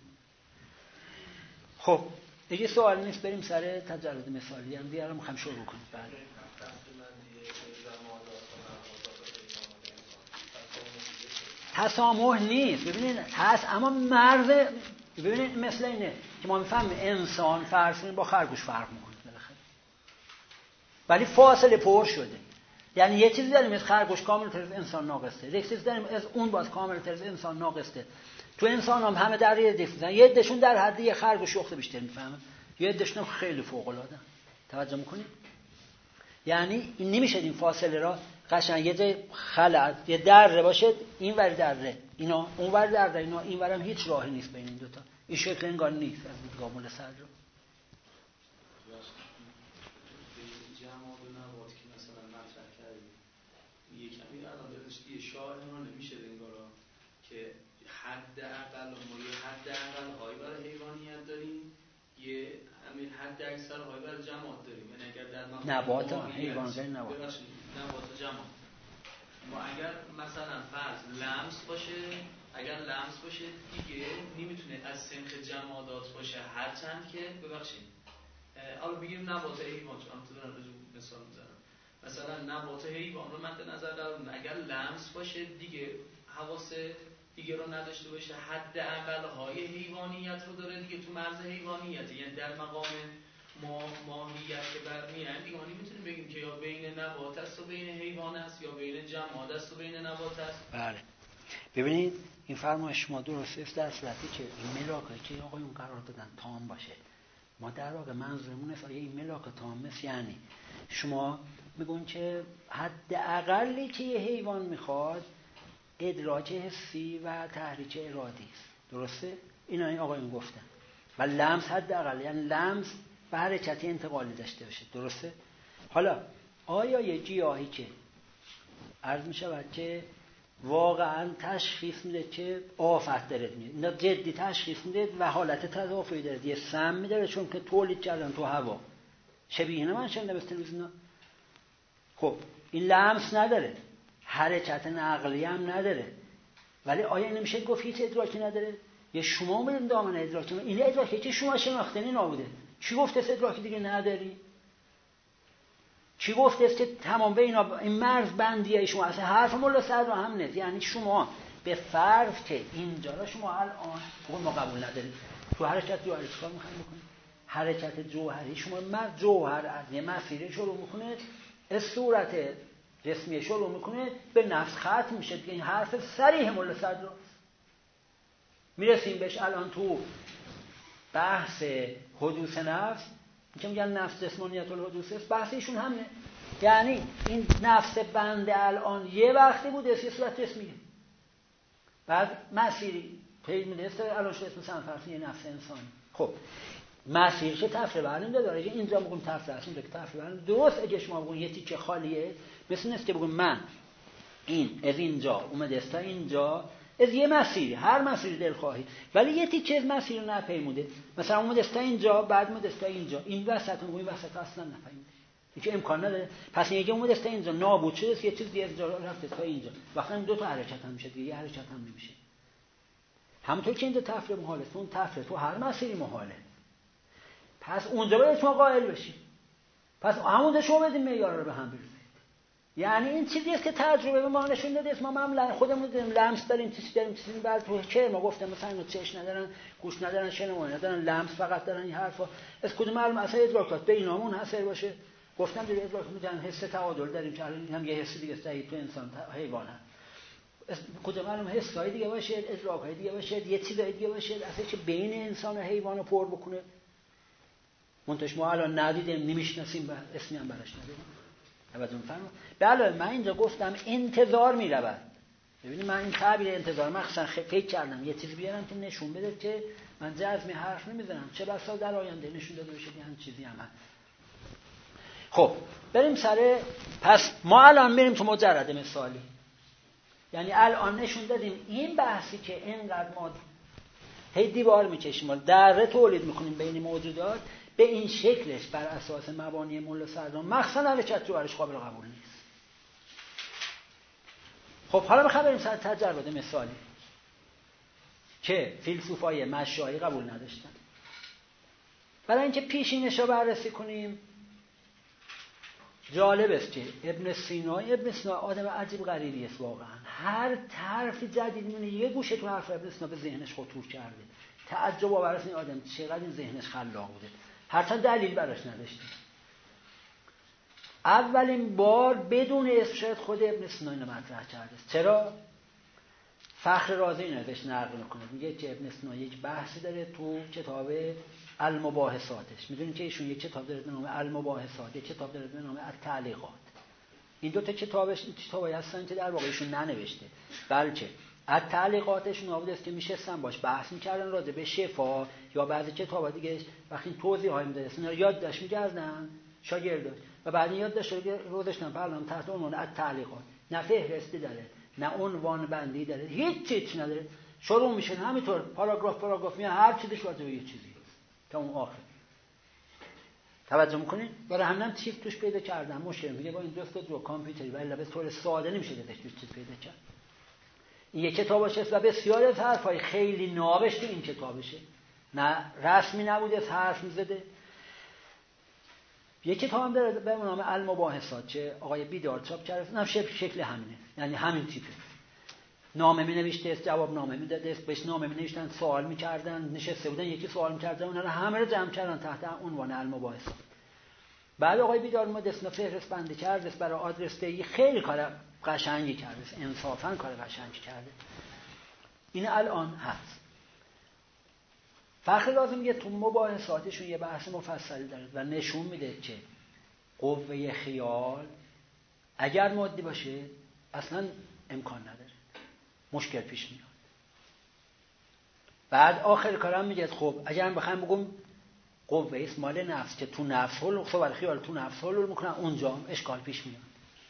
خب دیگه سوال نیست، بریم سر تجربه مثالی هم دیگه الان میخوام شروع کنیم. بله تسامح نیست، ببینید هست اما مرز، ببینید مثل اینه که ما میفهمیم انسان فرض کنیم با خرگوش فرق میکنه بالاخره، ولی فاصله پر شده. یعنی یه چیزی داریم از خرگوش کامل تر از انسان ناقصه، یک چیزی داریم از اون باز کامل تر از انسان ناقصه. تو انسان هم همه در یه دیفرنس، یه عدهشون در حد یه خرگوش شخص بیشتر میفهمن، یه عدهشون خیلی فوق العاده. توجه میکنید؟ یعنی این نمیشه این فاصله را قشنگ یه جای خلأ یه دره باشه، این ور دره اینا اون ور دره اینا این ورم هیچ راهی نیست بین این دو تا. این شکل انگار نیست از دیدگاه مول صدر. جماد و نبات که مثلا مطرح کردیم یه کمی الان داشتی شاعر ما نمیشه انگارا که حداقل ما یه حداقل های برای حیوانیت داریم، یه همین حد اکثر های برای جماد داریم. یعنی اگر در نبات حیوان غیر نبات و جماد ما اگر مثلا فرض لمس باشه، اگر لمس باشه دیگه نمیتونه از سنخ جمادات باشه، هرچند که ببخشید حالا بگیم نبات حیوان، چون تو دارم مثال میزنم، مثلا نبات حیوان رو مد نظر دارم اگر لمس باشه دیگه حواس دیگه رو نداشته باشه، حداقل های حیوانیت رو داره دیگه، تو مرز حیوانیت، یعنی در مقام ماهیت که برمیان دیگه ما نمیتونیم بگیم که یا بین نبات است و بین حیوان است یا بین جماد است و بین نبات است. بله ببینید این فرمایش شما درست است در صورتی که این ملاکه که آقایون قرار دادن تام باشه. ما در واقع منظورمون است این ملاک تام است، یعنی شما میگون که حداقلی که یه حیوان میخواد ادراک حسی و تحریک ارادی است. درسته؟ اینا این آقایون گفتن. و لمس حداقل، یعنی لمس به حرکت انتقالی داشته باشه. درسته؟ حالا آیا یه گیاهی که عرض میشود که واقعا تشخیص میده که آفت داره میده، جدی تشخیص میده و حالت تضافری داره، یه سم میده چون که تولید کردن تو هوا شبیه اینا من شنیدم تلویزیون. خب این لمس نداره، حرکت نقلی هم نداره، ولی آیا نمیشه گفت هیچ ادراکی نداره؟ یا شما اومدین دامن ادراکی، این ادراکی که شما شناختنی نبوده. چی گفته است ادراکی دیگه نداری؟ چی گفته است که تمام به اینا این مرز بندیه شما اصلا حرف مولا صدر هم نیست. یعنی شما به فرض که اینجا را شما الان ما قبول ندارید، تو حرکت جوهری چیکار می‌خواید بکنید؟ حرکت جوهری شما مرز جوهر از یه مسیر شروع می‌کنه، از صورت جسمی شروع می‌کنه به نفس ختم میشه. دیگه این حرف صریح مولا صدر میرسیم بهش الان تو بحث حدوث نفس. که میگن نفس جسمانیت الحدوث است، بحث ایشون همینه. یعنی این نفس بنده الان یه وقتی بود یه صورت جسمیه، بعد مسیری پیدا میده الان شده اسم سنفرسی یه نفس انسانی. خب مسیر چه تفره برنیم داره؟ اگه اینجا بگم تفره هست اینجا که تفره برنیم درست، اگه شما بگم یه تیکه خالیه مثل نیست که بگم من این از اینجا اومده است تا اینجا از یه مسیری، هر مسیری دل خواهی، ولی یه تیکه از مسیر رو نپیموده، مثلا اومده است تا اینجا بعد اومده است تا اینجا، این وسط و این وسط اصلا نپیموده، هیچ امکان نداره. پس اینکه اومده است تا اینجا نابود شده است، یه چیز دیگه از اینجا رفته تا اینجا، وقتی دو تا حرکت هم میشه دیگه، یه حرکت هم نمیشه. همونطور که اینجا تفره محاله است، اون تفره تو هر مسیری محاله. پس اونجا باید شما قائل بشید، پس همونجا شما بدین معیار رو به هم بریزید. یعنی این چیزی است که تجربه به ما نشون داده است. ما خودمون داریم لمس داریم، چیزی داریم، چیزی بعد تو که ما گفتم مثلا چشم ندارن، گوش ندارن، شنوایی ندارن، لمس فقط دارن. این حرفا از کدوم معلوم اصلا ادراکات به اینامون حاصل باشه؟ گفتم دیگه ادراک میگن حس تعادل داریم که الان هم یه حس دیگه است تو انسان حیوان هست. کجا معلوم حسای دیگه باشه، ادراکای دیگه باشه، یه چیزای دیگه باشه اصلا که بین انسان و حیوان رو پر بکنه. منتش ما الان ندیدیم، نمیشناسیم و اسمی هم براش نداریم. توجه فرمایید. بله من اینجا گفتم انتظار میرود. ببینید من این تعبیر انتظار مخصوصا فکر کردم یه چیزی بیارم که نشون بده که من جزمی حرف نمیزنم، چه بسا در آینده نشون داده بشه که همین چیزی هم هست. خب بریم سر، پس ما الان بریم تو مجرد مثالی. یعنی الان نشون دادیم این بحثی که اینقدر ما هی دیوار میکشیم و دره تولید میکنیم بین موجودات، به این شکلش بر اساس مبانی ملا صدران مخصوصا حرکت جوهرش قابل قبول نیست. خب حالا میخوام بریم سر تجربه مثالی که فیلسوفای مشایی قبول نداشتن. برای اینکه پیشینش رو بررسی کنیم، جالب است که ابن سینا آدم عجیب غریبی است واقعا. هر حرف جدید میونه یه گوشه تو حرف ابن سینا به ذهنش خطور کرده. تعجب آور است این آدم چقدر این ذهنش خلاق بوده. هرچند دلیل براش نداشته. اولین بار بدون ارشاد خود ابن سینا اینو مطرح کرده. چرا؟ فخر رازی اینو ازش نقل میکنه، میگه که ابن سینا یک بحثی داره تو کتاب المباحثاتش. میدونید که ایشون یک کتاب داره به نام المباحثات، یک کتاب داره به نام التعلیقات. این دو تا کتابی هستن که در واقع ایشون ننوشته، بلکه التعلیقاتشون آورده است که میشستن باش بحث میکردن راجع به شفا یا بعضی کتابا دیگه، وقتی توضیحای میدادن اینا یادداشت می‌کردن شاگرداش و بعد یادداشت رو گذاشتن برنامه تحت عنوان التعلیقات. نه فهرستی داره، نه عنوان بندی داره، هیچ چیزی نداره. شروع میشه همینطور پاراگراف میاد، هر چیزش راجع به یه چیزی تا اون آخر. توجه میکنین؟ برای همین چیز توش پیدا کردم مشکل میگه با این دوست رو کامپیوتری ولی به طور ساده نمیشه ازش چیز پیدا کرد. این یک کتابش است و بسیار از حرفای خیلی نابش تو این کتابشه، نه رسمی نبوده، از حرف میزده. یک کتاب هم داره به نام المباحثات که آقای بیدار چاپ کرده، اونم شکل همینه، یعنی همین تیپه. نامه می نوشته است، جواب نامه می داده است، بهش نامه می نوشتن، سوال می کردن، نشسته بودن یکی سوال می کرد، اونها رو همه رو جمع کردن تحت عنوان المباحثات. بعد آقای بیدار مدرسنا فهرست بندی کرد برای آدرس دهی، خیلی کار قشنگی کرده، انصافا کار قشنگی کرده. این الان هست. فخر لازم میگه تو مباحثاتشون یه بحث مفصلی داره و نشون میده که قوه خیال اگر مادی باشه اصلا امکان نداره، مشکل پیش میاد. بعد آخر کارم میگه خب اگر هم بخوایم بگم قوه است مال نفس که تو نفس حلول صور خیال تو نفس حلول میکنن، اونجا هم اشکال پیش میاد.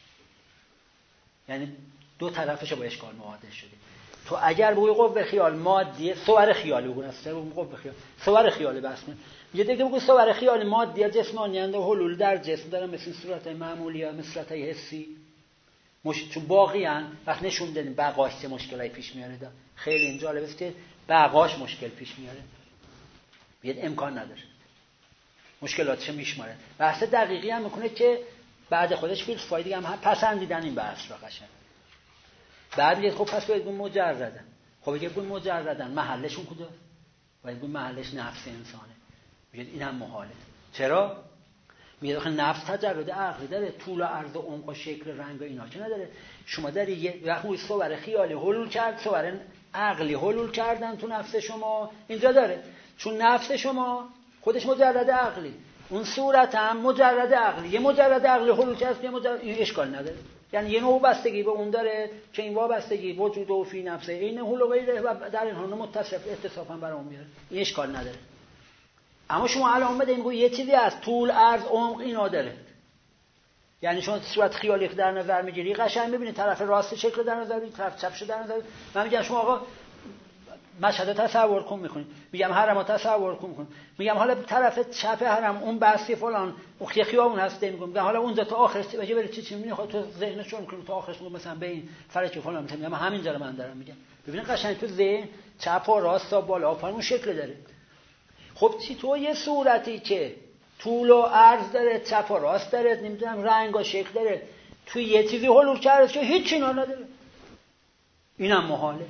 یعنی دو طرفش با اشکال مواجه شده. تو اگر بگوی قوه خیال مادیه، صور خیالی بگو، اصلا قوه خیال صور خیالی بس میگه دیگه بگو صور خیال مادیه جسمانی اند و حلول در جسم دارن مثل صورتای معمولی یا مثل صورتای حسی چون باقی ان. وقت نشون دادیم بقاش چه مشکلایی پیش میاره. خیلی این جالب است که بقاش مشکل پیش میاره، بیاد امکان نداره، مشکلاتش میشماره. بحث دقیقی هم میکنه که بعد خودش فیلسوفای دیگه هم پسندیدن این بحث رو قشنگ. بعد میگه خب پس باید بگیم مجردن. خب اگه بگیم مجردن محلشون کجاست؟ باید بگیم محلش نفس انسانه. میگه این هم محاله. چرا؟ میگه آخه نفس تجرد عقلی داره، طول و عرض و عمق و شکل رنگ و اینا که نداره. شما داری یه وقتی صور خیالی حلول کرد، صور عقلی حلول کردن تو نفس شما اینجا داره، چون نفس شما خودش مجرد عقلی اون صورت هم مجرد عقلی، یه مجرد عقلی حلول کرد، یه مجرد، این اشکال نداره. یعنی یه نوع بستگی به اون داره که این وابستگی وجود و فی نفسه این حل و غیره و در این حال متصف اتصافا برام میاره، این اشکال نداره. اما شما الان بدین میگه یه چیزی از طول، عرض، عمق اینا داره. یعنی شما صورت خیالی که در نظر میگیری قشنگ میبینید طرف راست شکل در نظر میگیری، طرف چپش در نظر میگیری. من میگم شما آقا مشهد تصور کن میکنید، میگم حرم تصور کن میگم حالا طرف چپ حرم اون بستی فلان اون خیابون هست میگم حالا اونجا تا آخرش بجه بری چی میخواد تو ذهنش رو میکنی تا آخرش میگم مثلا به این فرج فلان میگم همینجا رو من دارم میگم. ببینید قشنگ تو ذهن چپ و راست تا بالا پایین اون شکل داره. خب چی تو یه صورتی که طول و عرض داره، چپ و راست داره، نمیدونم رنگ و شکل داره، تو یه چیزی حلول کرده که هیچ چیزی نداره، اینم محاله.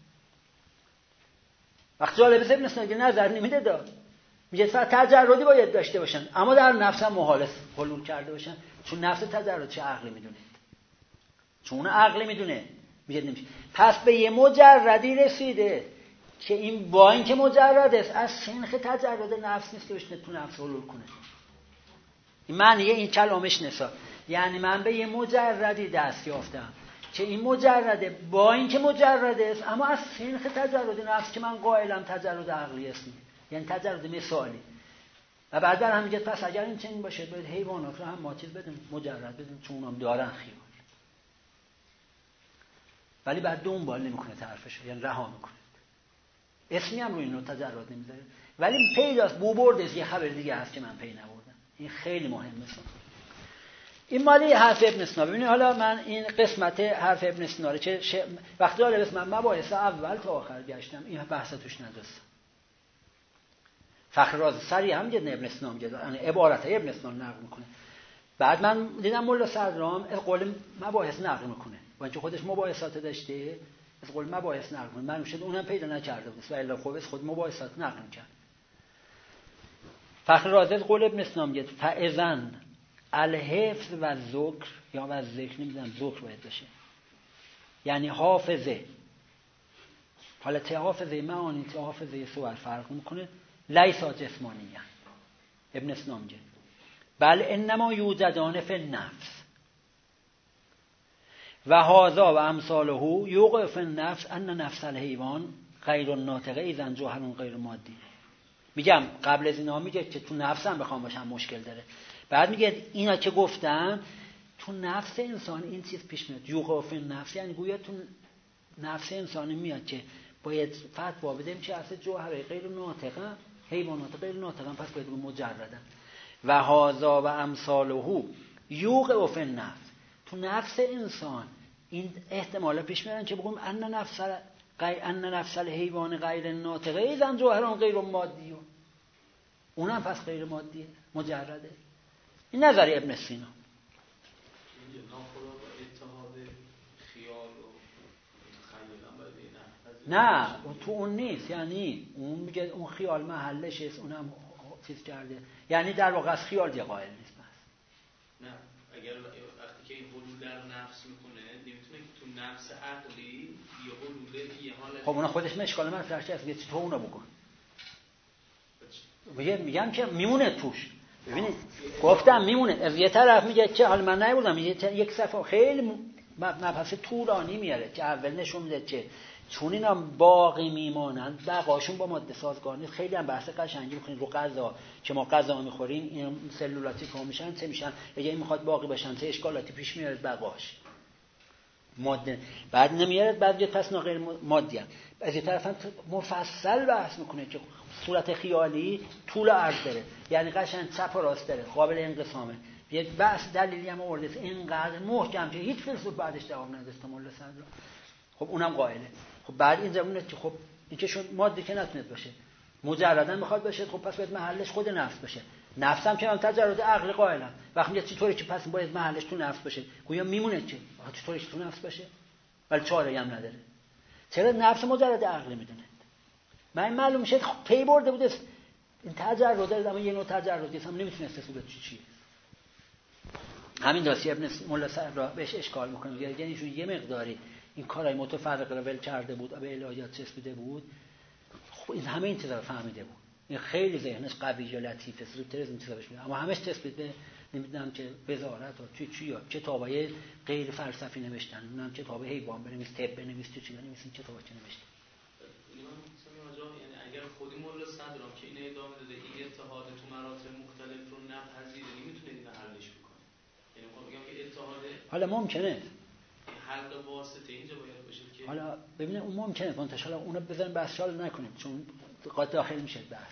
وقتی جالب ابن سینا نظر نمیده داد، میگه فقط تجردی باید داشته باشن اما در نفس هم محال حلول کرده باشن، چون نفس تجرد چه عقلی میدونه، چون عقلی میدونه میگه نمیشه. پس به یه مجردی رسیده که این با این که مجرد است از سنخ تجرد نفس نیست که بشنه تو نفس حلول کنه. این معنیه این کلامش نسا، یعنی من به یه مجردی دست یافتم که این مجرده با این که مجرد است اما از سنخ تجرد نفس که من قائلم تجرد عقلی است، یعنی تجرد مثالی. و بعد هم میگه پس اگر این چنین باشه باید حیوانات رو هم ما چیز بدیم مجرد بدیم چون اونم دارن خیال، ولی بعد دنبال نمیکنه طرفش، یعنی رها میکنه، اسمی هم روی اینو تجرد نمیذاره. ولی پیداست بو برده یه خبر دیگه هست که من پی نبردم، این خیلی مهمه. این مالی حرف ابن سینا. ببینید حالا من این قسمت حرف ابن سینا رو که وقتی حالا قسمت مباحث اول تا آخر گشتم این بحث توش نداشتم. فخر راز سری هم میگه ابن سینا میگه یعنی عبارت ابن سینا نقل میکنه. بعد من دیدم مولا صدرام از قول مباحث نقل میکنه با اینکه خودش مباحثات داشته از قول مباحث نقل میکنه، من شد اونم پیدا نکرده بود و الا خود مباحثات نقل میکرد. فخر راز از قول ابن سینا میگه فاذن الحفظ و ذکر یا و ذکر نمیدونم ذکر باید باشه، یعنی حافظه. حالا حافظه معانی حافظه صور فرق میکنه. لیسا جسمانیه ابن سینا میگه بل انما یوجدان فی النفس و هذا و امثاله یوقع فی النفس ان نفس الحیوان غیر الناطقه اذا جوهر غیر مادی. میگم قبل از اینا میگه که تو نفس هم بخوام باشم مشکل داره. بعد میگه اینا که گفتم تو نفس انسان این چیز پیش میاد یوقع فی النفس، یعنی گویا تو نفس انسان میاد که باید فتوا بدیم چه اصل جوهره غیر ناطقه حیوانات غیر ناطقه پس باید مجردن. و هذا و امثاله یوقع فی النفس، تو نفس انسان این احتمال پیش میاد که بگیم ان نفس الحیوان غیر ناطقه اذا جوهر غیر مادی، اونم پس غیر مادیه مجرده. این نظری ابن سینا. نه تو اون نیست، یعنی اون میگه اون خیال محلش است، اونم چیز کرده، یعنی در واقع از خیال دیگه قائل نیست. بس نه اگر وقتی که این حلول در نفس میکنه نمیتونه که تو نفس عقلی یه حلوله یه حالت. خب اون خودش مشکال من فرشته است، یه چی تو اونو بکن. میگم که میمونه توش. ببینید گفتم میمونه. از یه طرف میگه که حالا من نبودم یک صفحه خیلی مبحث طولانی میاره که اول نشون میده که چون اینا باقی میمانند بقاشون با ماده سازگار نیست. خیلی هم بحث قشنگی میکنید رو غذا که ما غذا میخوریم این سلولاتی که میشن چه میشن، اگه این میخواد باقی باشن چه اشکالاتی پیش میاد بقاش ماده بعد نمیارد، بعد یه پس غیر مادی هم. از یه طرف هم مفصل بحث میکنه که صورت خیالی طول عرض داره، یعنی قشنگ چپ و راست داره، قابل انقسامه. یه بحث دلیلی هم آورده اینقدر محکم که هیچ فیلسوف بعدش جواب نداشت مولا صدرا. خب اونم قائله. خب بعد این زمونه که خب این که شد ماده که نتونه باشه مجردن میخواد باشه، خب پس باید محلش خود نفس باشه. نفس هم که من تجرد عقل قائلم. وقتی میگه چطوری که پس باید محلش تو نفس باشه، گویا میمونه که چطوری که تو نفس باشه ولی چاره‌ای هم نداره. چرا نفس مجرد عقل میدونه؟ من معلوم میشه پی برده بود این تجرد داره، اما یه نوع تجردی هم نمیتونسته ثبوت چی. همین داسی ابن مولا صدرا بهش اشکال میکنه، یعنی ایشون یه مقداری این کارهای متفرقه رو ول کرده بود و به الهیات چسبیده بود. خب این همه این چیزا رو فهمیده بود این خیلی ذهنش قوی و لطیفه، زودتر از این چیزا بهش میاد. اما همش تثبیت به نمیدونم چه وزارت و چی یا کتابای غیر فلسفی نوشتن، نمیدونم کتاب حیوان بنویس، طب بنویس، چی بنویس، این کتابا چه نوشتن. یعنی اگر خودی مولا صدرام که این ادامه داده این اتحاد تو مراتب مختلف رو نپذیره، نمیتونه اینو حلش بکنه. یعنی میخوام بگم که اتحاد حالا ممکنه حل واسطه اینجا باید باشه که حالا ببینه اون ممکنه منتشر اونو بزنیم بحث حال نکنیم چون قد داخل میشه بحث.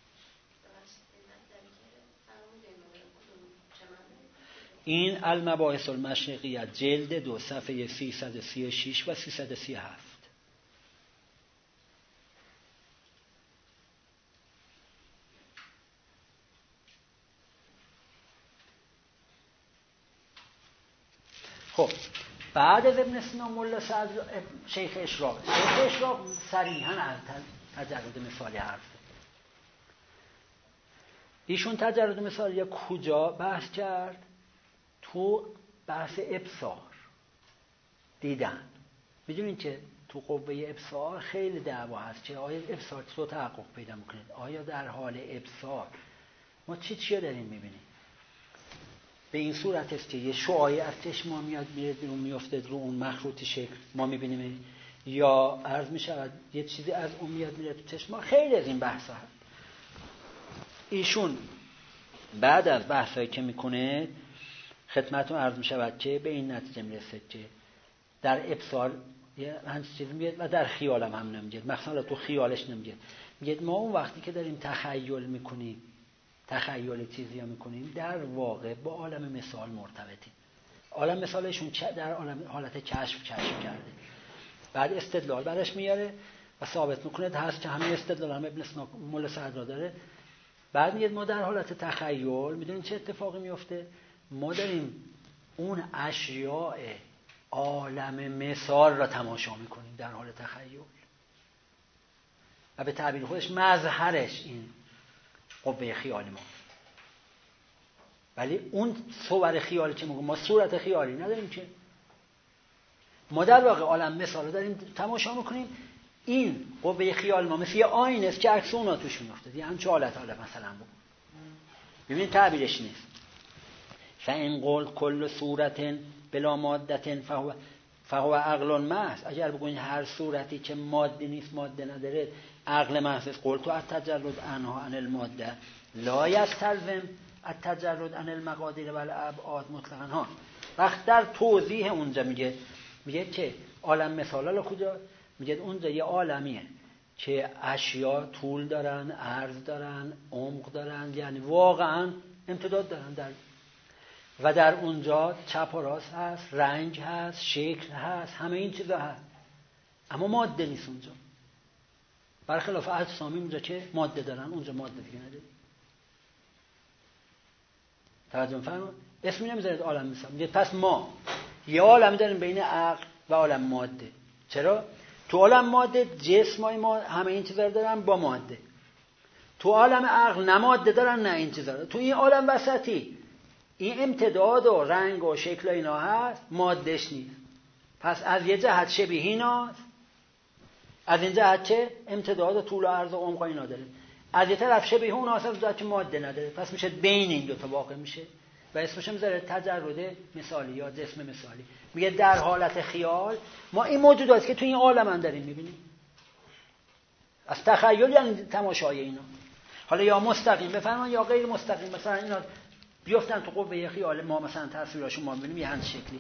این المباحث المشرقیه جلد 2 صفحه 336 و 337. خب بعد از ابن سینا ملا صدر شیخ اشراق صریحاً از تجرد مثالی حرف زد. ایشون تجرد مثالی کجا بحث کرد؟ تو بحث ابصار دیدن. میدونین که تو قوه ابصار خیلی دعوا هست که آیا ابصار تو تحقق پیدا میکنید، آیا در حال ابصار ما چی داریم میبینیم؟ به این صورت است که یه شعاعی از چشم ما میاد میره بیرون میفته رو اون مخروطی شکل ما میبینیم، یا عرض میشود یه چیزی از اون میاد میره تو چشم ما. خیلی از این بحثا هست. ایشون بعد از بحثایی که میکنه خدمتتون عرض میشود که به این نتیجه میرسه که در ابصار یه همچین چیزی میاد و در خیال هم نمیاد، مثلا تو خیالش نمیاد. میگه ما اون وقتی که داریم تخیل میکنیم، تخیل چیزی ها میکنیم، در واقع با عالم مثال مرتبطیم. عالم مثالشون در عالم حالت کشف کرده، بعد استدلال برش میاره و ثابت میکنه هست که همین استدلال هم ابن سینا ملا صدر داره. بعد میگه ما در حالت تخیل میدونیم چه اتفاقی میفته؟ ما داریم اون اشیاء عالم مثال را تماشا میکنیم در حال تخیل و به تعبیر خودش مظهرش این قوه خیال ما. ولی اون صور خیالی که ما صورت خیالی نداریم، که ما در واقع عالم مثال رو داریم تماشا میکنیم. این قوه خیال ما مثل یه آینه است که عکس اونا توش میفته، یه همچه حالت مثلا بود. ببینید تعبیرش نیست فَإِنْ قُلْتَ كُلُّ صُورَةٍ بِلَا مَادَّةٍ فهو عقل محض. اگر بگوین هر صورتی که ماده نیست، ماده نداره، عقل محض است. قلت التجرد عنها عن الماده لا یستلزم التجرد عن المقادیر و الابعاد مطلقاً. ها وقت در توضیح اونجا میگه که عالم مثالا کجا؟ میگه اونجا یه عالمیه که اشیا طول دارن، عرض دارن، عمق دارن، یعنی واقعا امتداد دارن و در اونجا چپ و راست هست، رنگ هست، شکل هست، همه این چیزا هست، اما ماده نیست اونجا. برخلاف اجسامی اونجا که ماده دارن، اونجا ماده دیگه نداره. توجه می‌فرمایید؟ اسمی نمیذارید عالم مثال. میگه پس ما یه عالم داریم بین عقل و عالم ماده. چرا؟ تو عالم ماده جسمای ما همه این چیزا رو دارن با ماده. تو عالم عقل نه ماده دارن نه این چیزا رو. تو این عالم وسطی این امتداد و رنگ و شکل اینا هست، مادهش نیست. پس از یه جهت شبیهیناست، از این جهت چه امتداد و طول و عرض و عمق اینا داره. از یه طرف شبیه اون هست، از جهت که ماده نداره. پس میشه بین این دو تا واقع میشه و اسمش میذاره تجرد مثالی یا جسم مثالی. میگه در حالت خیال ما این موجوداتی که تو این عالم داریم میبینیم، از تخیل یعنی تماشای اینا. حالا یا مستقیم بفرمان یا غیر مستقیم، مثلا اینا بیفتن تو قوه خیال ما، مثلا تصویراشون ما ببینیم یه همین شکلی.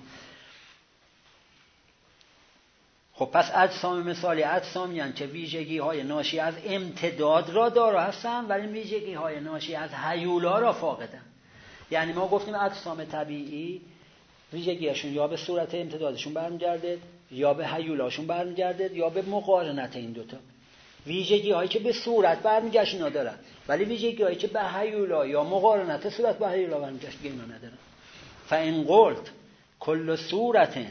خب پس اجسام مثالی اجسامی هستند که ویژگی های ناشی از امتداد را دارا هستند ولی ویژگی های ناشی از هیولا را فاقدند. یعنی ما گفتیم اجسام طبیعی ویژگیشون یا به صورت امتدادشون برمیگرده یا به هیولاشون برمیگرده یا به مقارنت این دوتا. ویژگی هایی که به صورت برمیگشت اینا دارن، ولی ویژگی هایی که به هیولا یا مقارنت صورت به هیولا برمیگشت دیگه اینا ندارن. فَإِنْ قُلْتَ كُلُّ صُورَةٍ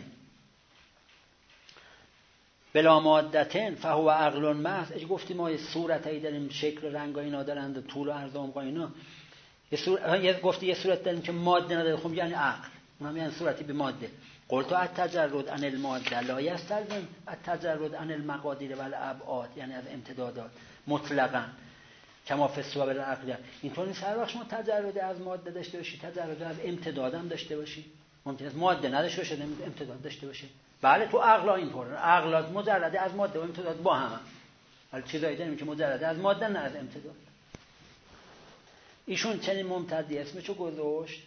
بلا مادتن فهو عقل محض. اگه گفتیم ما یه صورتایی داریم، شکل و رنگ اینا دارن، طول و عرض و عمق اینا، گفتی یه صورت داریم که ماده نداره، خب یعنی عقل، اونم یعنی صورتی به ماده. قلت التجرد عن الماده لا یستلزم التجرد عن المقادیر و الابعاد، یعنی از امتدادات مطلقاً. کما فی الصور العقلیه. اینطور نیست هر وقت شما تجرد از ماده داشته باشی تجرد از امتداد هم داشته باشی. ممکن است ماده نداشته باشه امتداد داشته باشه. بله تو عقلا اینطوره، عقلات مجرد از ماده و امتداد با هم. ولی چیزایی داریم که مجرد از ماده نه از امتداد. ایشون چنین ممتدی اسمشو گذاشت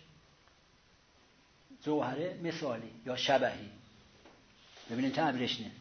جوهر مثالی یا شبهی. ببینید تعبیرش نه.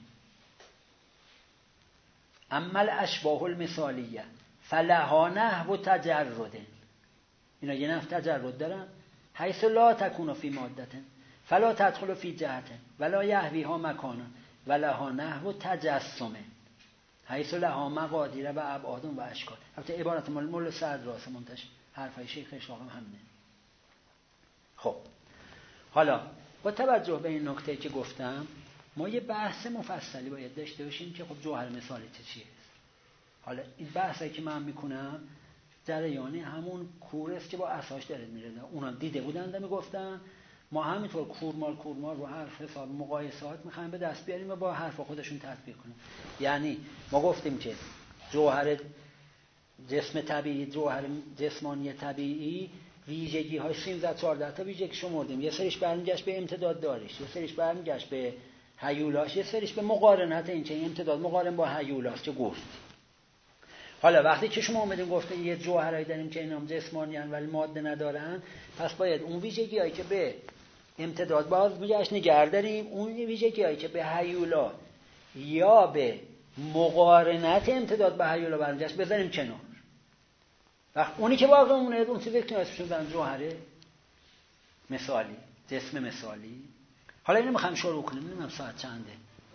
اما الاشباح المثالیه فلها نحو تجرد. اینا یه نحو تجرد دارن. حیث لا تکون فی ماده فلا تدخل فی جهت ولا یحویها مکان ولها نحو تجسم حیث لها مقادیر و ابعاد و اشکال. البته عبارت مول سعد راست منتشر حرفای شیخ اشراق هم همینه. خب حالا با توجه به این نکته که گفتم ما یه بحث مفصلی باید داشته باشیم که خب جوهر مثالی چیه. حالا این بحثی که من میکنم جریانی همون کور است که با اساش داره میره. اونا دیده بودن میگفتن ما همینطور کورمال رو حرف حساب مقایسات میخوایم به دست بیاریم و با حرف خودشون تطبیق کنیم. یعنی ما گفتیم که جوهر جسم طبیعی، جوهر جسمانی طبیعی ویژگی های 13-14 تا ویژگی شمردیم. یه سریش برمیگشت به امتداد داریش، یه سریش برمیگشت به هیولاش، یه سریش به مقارنت این چه امتداد مقارن با هیولاش که گفت. حالا وقتی که شما اومدین گفته یه جوهرایی داریم که اینا جسمانی ان ولی ماده ندارن، پس باید اون ویژگی‌هایی که به امتداد باز میگشت نگه داریم، اون ویژگی‌هایی که به هیولا یا به مقارنت امتداد به هیولا برمیگشت بذاریم کنار. وقت اونی که باقی مونه اون چیزی که اسمش میذارن جوهره مثالی، جسم مثالی. حالا اینو میخوام شروع کنیم. نمیدونم ساعت چنده.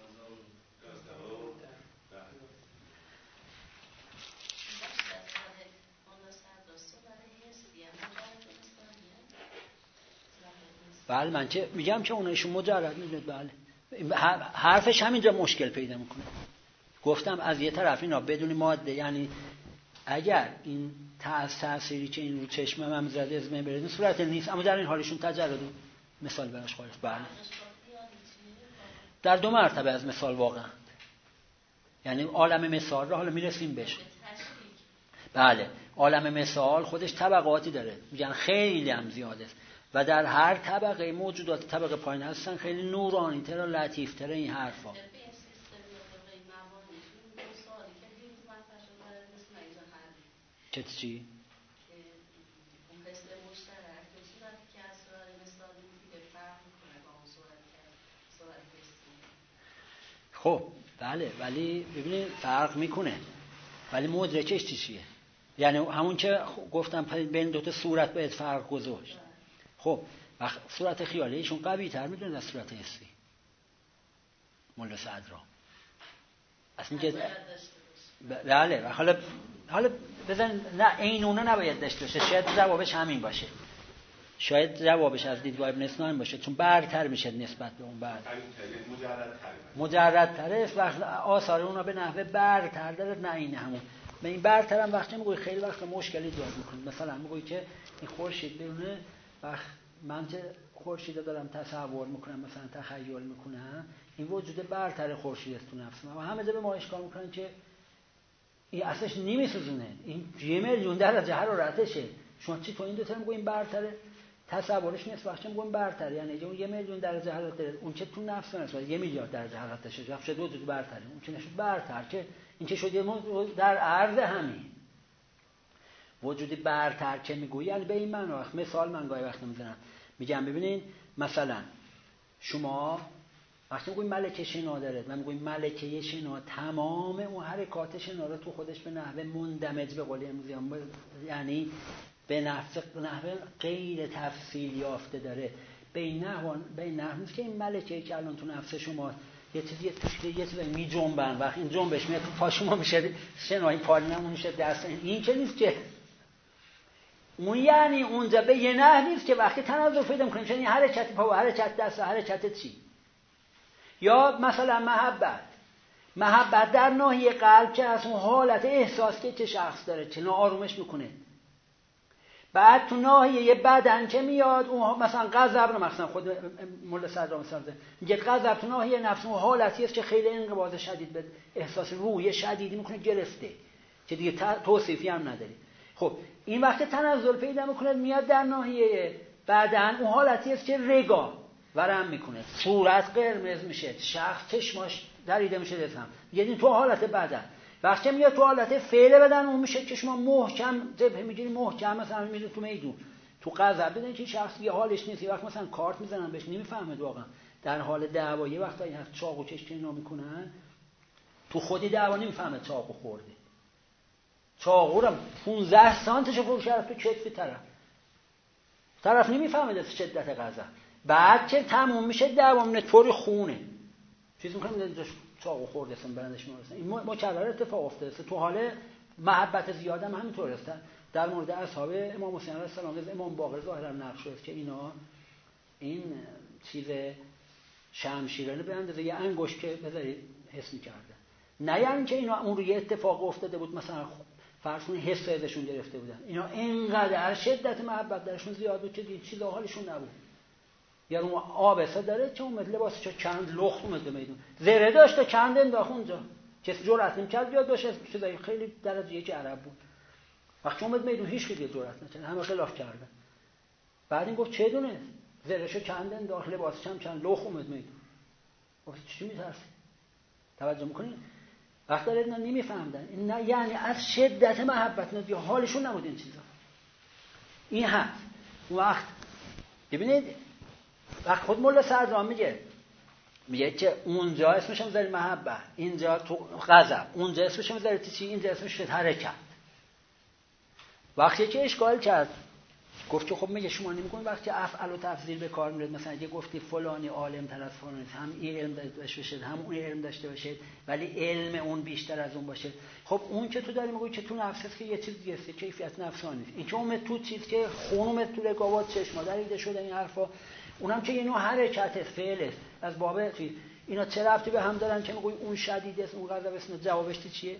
بله من که میگم که اونایشون مجرد میدونید. بله حرفش همینجا مشکل پیدا میکنه. گفتم از یه طرف اینا بدون ماده، یعنی اگر این تأثیری که این رو چشم من میذاره از من برید صورت نیست، اما در این حالشون تجرد مثال براش خواهد. بله در 2 مرتبه از مثال واقعا، یعنی عالم مثال را حالا میرسیم بهش. بله عالم مثال خودش طبقاتی داره، میگن خیلی هم زیاده است و در هر طبقه موجودات طبقه پایین هستن خیلی نورانی تر و لطیف تر این حرفا. چی؟ خب بله ولی ببینید فرق میکنه، ولی مدرکش چیه؟ یعنی همون که گفتم بین 2 تا صورت باید فرق گذاشت. خب صورت خیالی ایشون قوی تر میدونه از صورت حسی. مولا سعد را اصلا که بله حالا بزن نه اینونه نباید داشته باشه. شاید جوابش همین باشه. شاید جوابش از دیدگاه ابن سینا این باشه، چون برتر میشه نسبت به اون بعد مجردتره است و آثار اونا به نحوه برتر داره. نه این همون به این برتر هم وقتی میگوی خیلی وقت مشکلی ایجاد میکنه. مثلا میگوی که این خورشید بیرونه وقت من که خورشید دارم تصور میکنم مثلا تخیل میکنم این وجود برتر خورشید است تو نفس من و همه جا به ما اشکال میکنن که این اصلش نمیسوزونه، این 1 میلیون درجه حرارتشه. شما چی تو این دو تا میگوین برتره؟ تصورش نیست. وقتی میگوین برتر یعنی اون 1 میلیون درجه حرارت داره، اون که تو نفس من است 1 میلیارد درجه حرارتشه. وقتی شد وجود برتره، اون که نشد برتر که این که شد در عرض همین وجودی برتر که میگویی یعنی به این معنی. مثال من گاهی وقت میزنم میگم ببینین مثلا شما وقتی میگویی ملکه شنا داره و میگویی ملکه شنا تمام اون حرکات شنا رو تو خودش به نحوه مندمج به قول امروزی یعنی به نحوه غیر تفصیل یافته داره. به این نحوه نیست که این ملکه که الان تو نفس شما یه چیزی میجنبن وقت این جنبش میاد تو پا شما میشه شنای پالینمون میشه دست. این که نیست که اون یعنی اونجا به یه نحو نیست که وقتی تناظر پیدا می‌کنیم چون این حرکت پا و حرکت دست و حرکت چی. یا مثلا محبت در ناحیه قلب که از اون حالت احساس که شخص داره چه آرومش میکنه. بعد تو ناحیه بدن که میاد اون مثلا غضب رو مثلا خود مولا صدر مثلا میگه غضب تو ناحیه نفس اون حالتی است که خیلی انقباض شدید به احساس روحی شدیدی میکنه گرفته. که دیگه توصیفی هم نداری. خب این وقت تنزل پیدا میکنه میاد در ناحیه بدن، اون حالتی است که رگا ورم میکنه، صورت قرمز میشه، شخص چشماش دریده میشه دستم، یعنی تو حالت بدن. وقتی میاد تو حالت فعل بدن اون میشه که شما محکم جبهه میگیری، محکم مثلا میره تو میدون، تو غضب بدن که شخص یه حالش نیست، وقت مثلا کارت میزنن بهش نمیفهمه واقعا در حال دعوا، یه وقتایی هست چاقو کش اینا میکنن تو خودی دعوا نمیفهمه چاقو خورده، چاقو رو 15 سانتشو فرو کرد تو کتف طرف نمیفهمه دست شدت غضب. بعد که تموم میشه دعوا میونه طوری خونه چیز میکنه چاقو خورده اسم برندش میرسه. این مکرر اتفاق افتاده تو حال محبت زیاد هم همینطور است. در مورد اصحاب امام حسین علیه السلام امام باقر ظاهرا نقش است که اینا این چیز شمشیرانه به اندازه یه انگشت که بذارید حس می‌کردن، نه یعنی که اینا اون رو یه اتفاق افتاده بود مثلا فرض کنید حس ازشون گرفته بودن، اینا اینقدر شدت محبت درشون زیاد بود که دیگه چیز حالشون نبود. یا اون آبسه داره که اومد لباسش چند لخت اومد به میدون، زره داشته چند انداخت اونجا، کسی جرأت نمی‌کرد بیاد باشه، چیزای خیلی درجه یک عرب بود. وقتی اومد میدون هیچ کی جرأت نکرد، همه خلاف کردن. بعد این گفت چه دونه زرهشو چند انداخت، لباسش هم چند لخت اومد میدون. گفت چی می‌ترسی؟ توجه می‌کنین؟ وقتی دارید نمی‌فهمدن این یعنی از شدت محبت نه، حالشون نبود این چیزا. این هست. وقت ببینید وقت خود مولا صدرا میگه که اونجا اسمش هم زیر محبت، اینجا تو غضب، اونجا اسمش هم زیر چی، اینجا اسمش شد حرکت. وقتی که اشکال کرد گفت که خب میگه شما نمیگین وقتی افعل و تفضیل به کار میاد، مثلا اگه گفتی فلانی عالم تر از فلانی، هم این علم داشته باشه هم اون علم داشته باشه ولی علم اون بیشتر از اون باشه، خب اون که تو داری میگی که تو نفست که یه چیز دیگه است، کیفیت نفسانی است. این که اون تو چیز که خونم تو رگاوات چشما دریده شده این حرفا، اونم که یه نوع حرکت فعل است از باب چی، اینا چه ربطی به هم دارن که میگی اون شدید است اون غضب است؟ جوابش چیه؟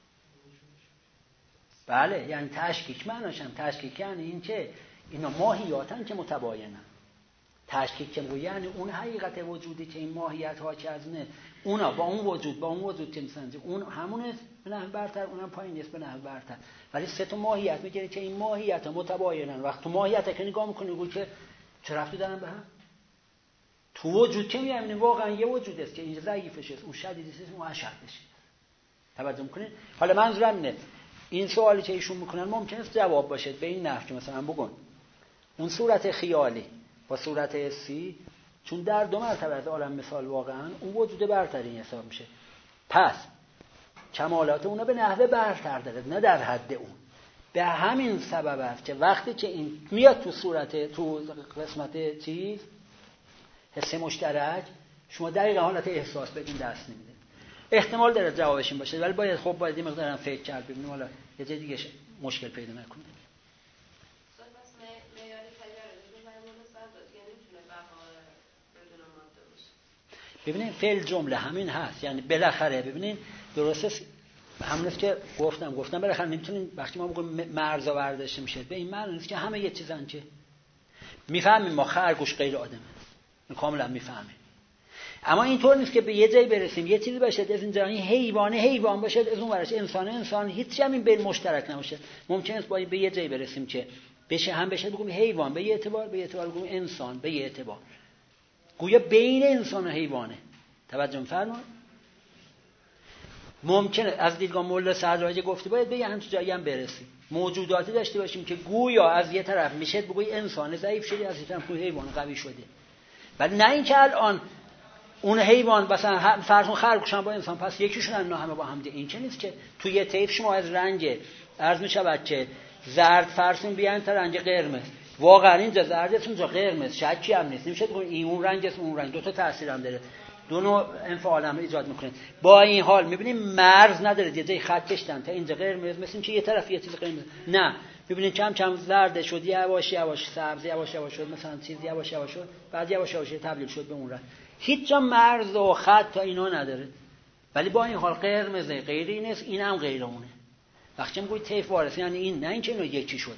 بله یعنی تشکیک معناش هم تشکیک یعنی این که اینا ماهیاتن که متباینن. تشکیک که یعنی اون حقیقت وجودی که این ماهیت ها که از نه اونا با اون وجود که مثلا اون همونه به نحو برتر، اونم پایین است به نحو برتر، ولی سه تا ماهیت میگه که این ماهیت ها متباینن. وقت تو ماهیت که نگاه میکنی گوی که چه ربطی دارن به هم؟ تو وجود که میبینی واقعا یه وجود است که این ضعیفش است اون شدیدش است اون اشدش. توجه میکنید؟ حالا منظورم اینه این سوالی که ایشون میکنن ممکنه جواب باشه به این نحو که مثلا بگن اون صورت خیالی با صورت حسی چون در دو مرتبه از عالم مثال واقعا اون وجود برتری حساب میشه، پس کمالات اونا به نحو برتر داره نه در حد اون. به همین سبب است که وقتی که این میاد تو صورت تو قسمت چیز حس مشترک شما دقیقا حالت احساس بدین دست نمیده. احتمال داره جوابش این باشه ولی باید یه مقدارم فکر کرد ببینیم حالا یه جای دیگه مشکل پیدا نکنه. ببینید فعل جمله همین هست، یعنی بالاخره ببینید درسته همون است که گفتم بالاخره نمیتونیم وقتی ما میگیم مرزا برداشته میشه به این معنی نیست که همه یه چیزن که میفهمیم ما خرگوش غیر آدمه کاملا میفهمیم، اما اینطور نیست که به یه جایی برسیم یه چیزی باشه از اینجا حیوان باشه از اون ورش انسان هیچ همین بین مشترک نباشه. ممکنه است به یه جایی برسیم که بشه بگیم حیوان به یه اعتبار بگیم انسان به یه اعتبار، گویا بین انسان و حیوانه. توجه می‌فرمایید؟ ممکنه از دیدگاه مولا صدراجه گفته باید به همین جایی هم برسیم موجوداتی داشته باشیم که گویا از یه طرف میشه بگوی انسان ضعیف شده از یه طرف حیوان قوی شده، ولی نه اینکه الان اون حیوان مثلا فرض کن خرگوش هم با انسان پس یکیشون اینا همه با هم دیگه. این چه نیست که توی یه طیف شما از رنگ عرض می‌شود که زرد فرض کن بیان تا رنگ قرمز، واقعا اینجا زرد است اونجا قرمز، شکی هم نیست، نمیشه بگید این اون رنگ است اون رنگ، دو تا تاثیر هم داره، دو نوع انفعال هم ایجاد میکنه. با این حال میبینیم مرز نداره، یه جای خط کشیدن تا اینجا قرمز مثل اینکه یه طرف یه چیز قرمز، نه ببینید کم زرد شد یواش سبز یواش شد مثلا چیز یواش شد بعد یواش تبدیل شد به اون رنگ. هیچ جا مرز و خط تا اینا نداره، ولی با این حال قرمزه غیری نیست اینم غیر اونه. وقتی میگوی طیف وارث یعنی این نه اینکه اینا یکی شدن.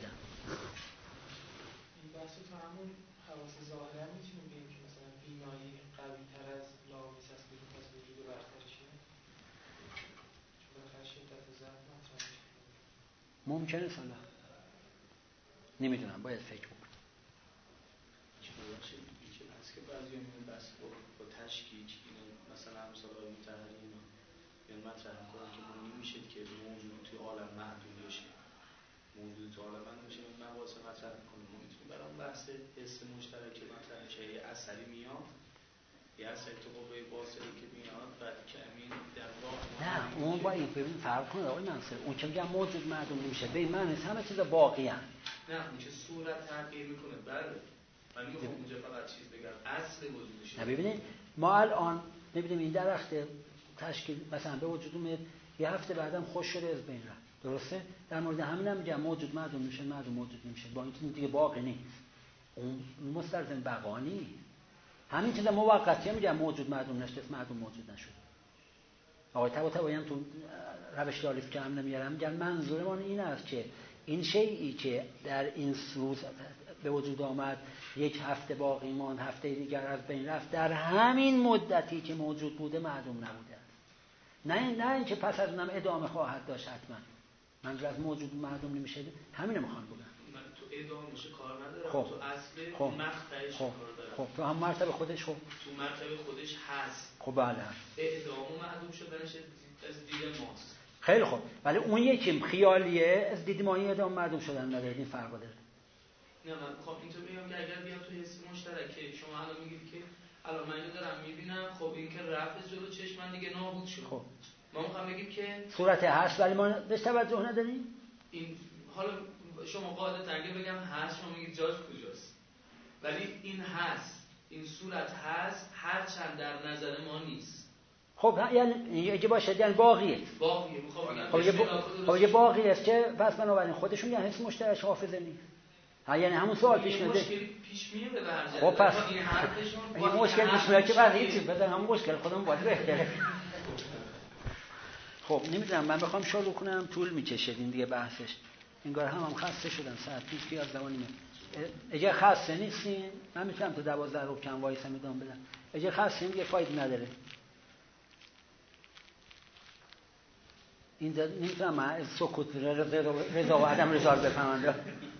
این بحثو تو همون حواس ظاهرا میتونیم بگیم که مثلا بینایی قوی تر از لامیس است بگیم پس وجود برترشه، چون بالاخره شدت ضعف مطرح میشه. ممکنه سالا نمیدونم، باید فکر بکنم. هست که بعضی میگن بس با تشکیک اینو مثلا همسال های متحری اینا یعنی مطرح میکنن که معنی میشه که موجود توی عالم محدود باشه، موجود توی عالم محدود باشه. من واسه مطرح میکنم ما میتونیم برای اون بحث حس مشترک که مطرح میشه یه اثری میاد، یه اثری تو قوه باصری که میاد بعد که امین در واقع نه اون با این ببین فرق کنه آقای منصور. اون که میگم موجود معدوم نمیشه به این معنی همه چیز باقی ان. نه اون که صورت تغییر میکنه. بله من میخوام اونجا فقط چیز بگم اصل وجودش. نه ببینید ما الان میبینیم این درخت تشکیل مثلا به وجود اومد، یه هفته بعدم خوش شده از بین رفت، درسته؟ در مورد همین هم میگم موجود معدوم میشه، معدوم موجود نمیشه، با اینکه دیگه باقی نیست، اون مستلزم بقا نیست. همین چیزا موقتیه میگم موجود معدوم نشد، معدوم موجود نشد. آقای طباطبایی هم تو روش داریف که هم نمیارم میگن منظور ما این است که این شیئی که در این روز به وجود آمد یک هفته باقی ماند، هفته دیگر از بین رفت، در همین مدتی که موجود بوده معدوم نبوده. نه اینکه پس از اونم ادامه خواهد داشت حتما. منظور از موجود معدوم نمیشه همینو میخوام بگم. تو ادامه میشه کار نداره، خب. تو اصل مقطعش کار داره. خب تو هم مرتبه خودش تو مرتبه خودش هست. خب بله اعدام و معدوم شدنش از دید ماست. خیلی خوب، ولی اون یکی خیالیه، از دید ما این ادامه معدوم شدن نداره، این فرق داره. نه من خب اینطور میگم که اگر بیام تو حس مشترکه شما الان میگید که الان من اینو دارم میبینم، خب این که رفت جلو چشم من دیگه نابود شد. خب ما میخوام بگیم که صورت هست ولی ما بهش توجه نداریم. این حالا شما قاعدتا اگه بگم هست شما میگید جاش کجاست، ولی این هست، این صورت هست هرچند در نظر ما نیست. خب یعنی اگه باشه یعنی باقیه. باقیه میخوام خب یه باقیه است که پس بنابراین خودشون میگن حس مشترک حافظه نیست. یعنی همون سوال پیش میاد. مشکلی پیش میاد به هر جهت. خب پس این حرفشون این مشکل پیش میاد که بعد هیچ بدن همون مشکل خودمون باید بهتره. خب نمیدونم من بخوام شروع کنم طول میکشه این دیگه بحثش. انگار هم خسته شدم ساعت 11:30. اگه خسته نیستین من میتونم تا 12 رو کم وایسم ادامه بدم. اگه خسته دیگه فایده نداره. این نمیتونم من سکوت رضا و عدم رضا رو بفهمم.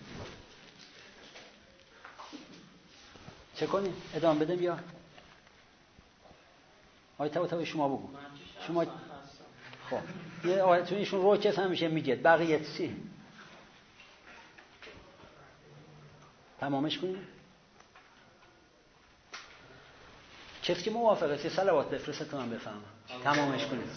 چه کنیم؟ ادامه بدم یا؟ آیه طباطبایی شما بگو. شما خب یه آیتون ایشون روکس همیشه میگه بقیه چی؟ تمامش کنیم؟ کسی که موافقه سی صلوات بفرسته تا من بفهمم. تمامش کنیم.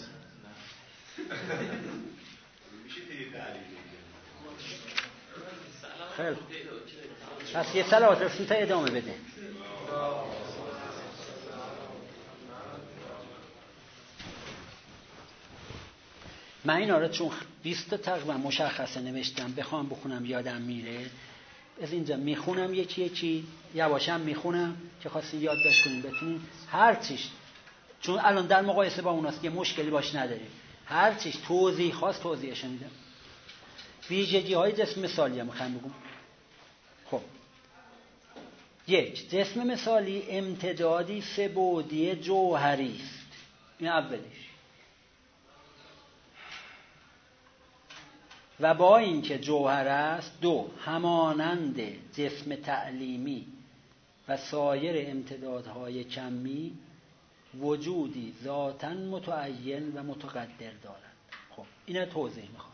خیلی پس یه صلوات بفرسته تا ادامه بده. من این آره چون 20 تا تقریبا مشخصه نوشتم بخوام بخونم یادم میره، از اینجا میخونم یکی یواشم میخونم که خواستین یادداشت کنین بتونین هر چیش، چون الان در مقایسه با اوناست که مشکلی باش نداریم، هر چیش توضیح خواست توضیحش میدم. ویژگی های جسم مثالی هم میخوام بگم. خب یک جسم مثالی امتدادی سه‌بعدی جوهری است. این اولیش. و با اینکه جوهر است، دو همانند جسم تعلیمی و سایر امتدادهای کمی وجودی ذاتاً متعین و متقدر دارد. خب اینو توضیح میخوام.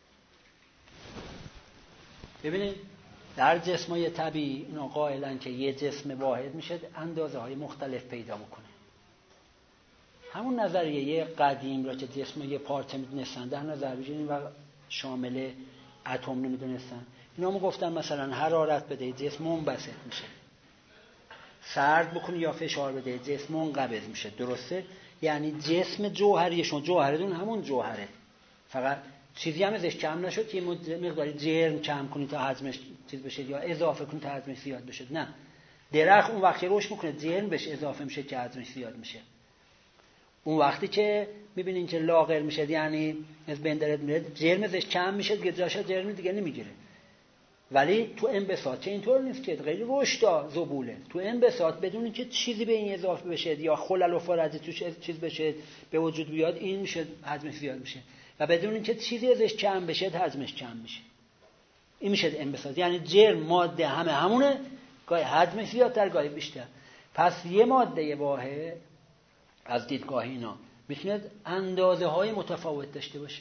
ببینید در جسمای طبیعی اینا قائلن که یه جسم واحد میشه اندازه های مختلف پیدا بکنه. همون نظریه قدیم را که جسم یه پارچه میدونستن در نظر بگیریم و شامل اتم نمیدونستن. اینا هم گفتن مثلا حرارت بده جسم منبسط میشه، سرد بکنی یا فشار بده جسم منقبض میشه. درسته؟ یعنی جسم جوهریشون جوهرتون همون جوهره، فقط چیزی هم ازش کم نشد که مقداری جرم کم کنی تا حجمش چیز بشه یا اضافه کنی تا حجمش زیاد بشه. نه، درخت اون وقتی رشد میکنه جرم بهش اضافه میشه که حجمش زیاد میشه. اون وقتی که میبینین که لاغر میشه یعنی از بین داره میره، جرم ازش کم میشه دیگه، جاش جرم دیگه نمیگیره. ولی تو انبساط چه اینطور نیست که غیر رشد زبوله. تو انبساط بدون که چیزی به این اضافه بشه یا خلل و فارجی تو چیز بشه به وجود بیاد، این میشه حجمش زیاد میشه و بدون اینکه چیزی ازش کم بشه حجمش کم میشه. این میشه انبساط. یعنی جرم ماده همونه، گاهی حجمش زیادتر گاهی بیشتر. پس یه ماده واحد از دیدگاه اینا میتونه اندازه های متفاوت داشته باشه.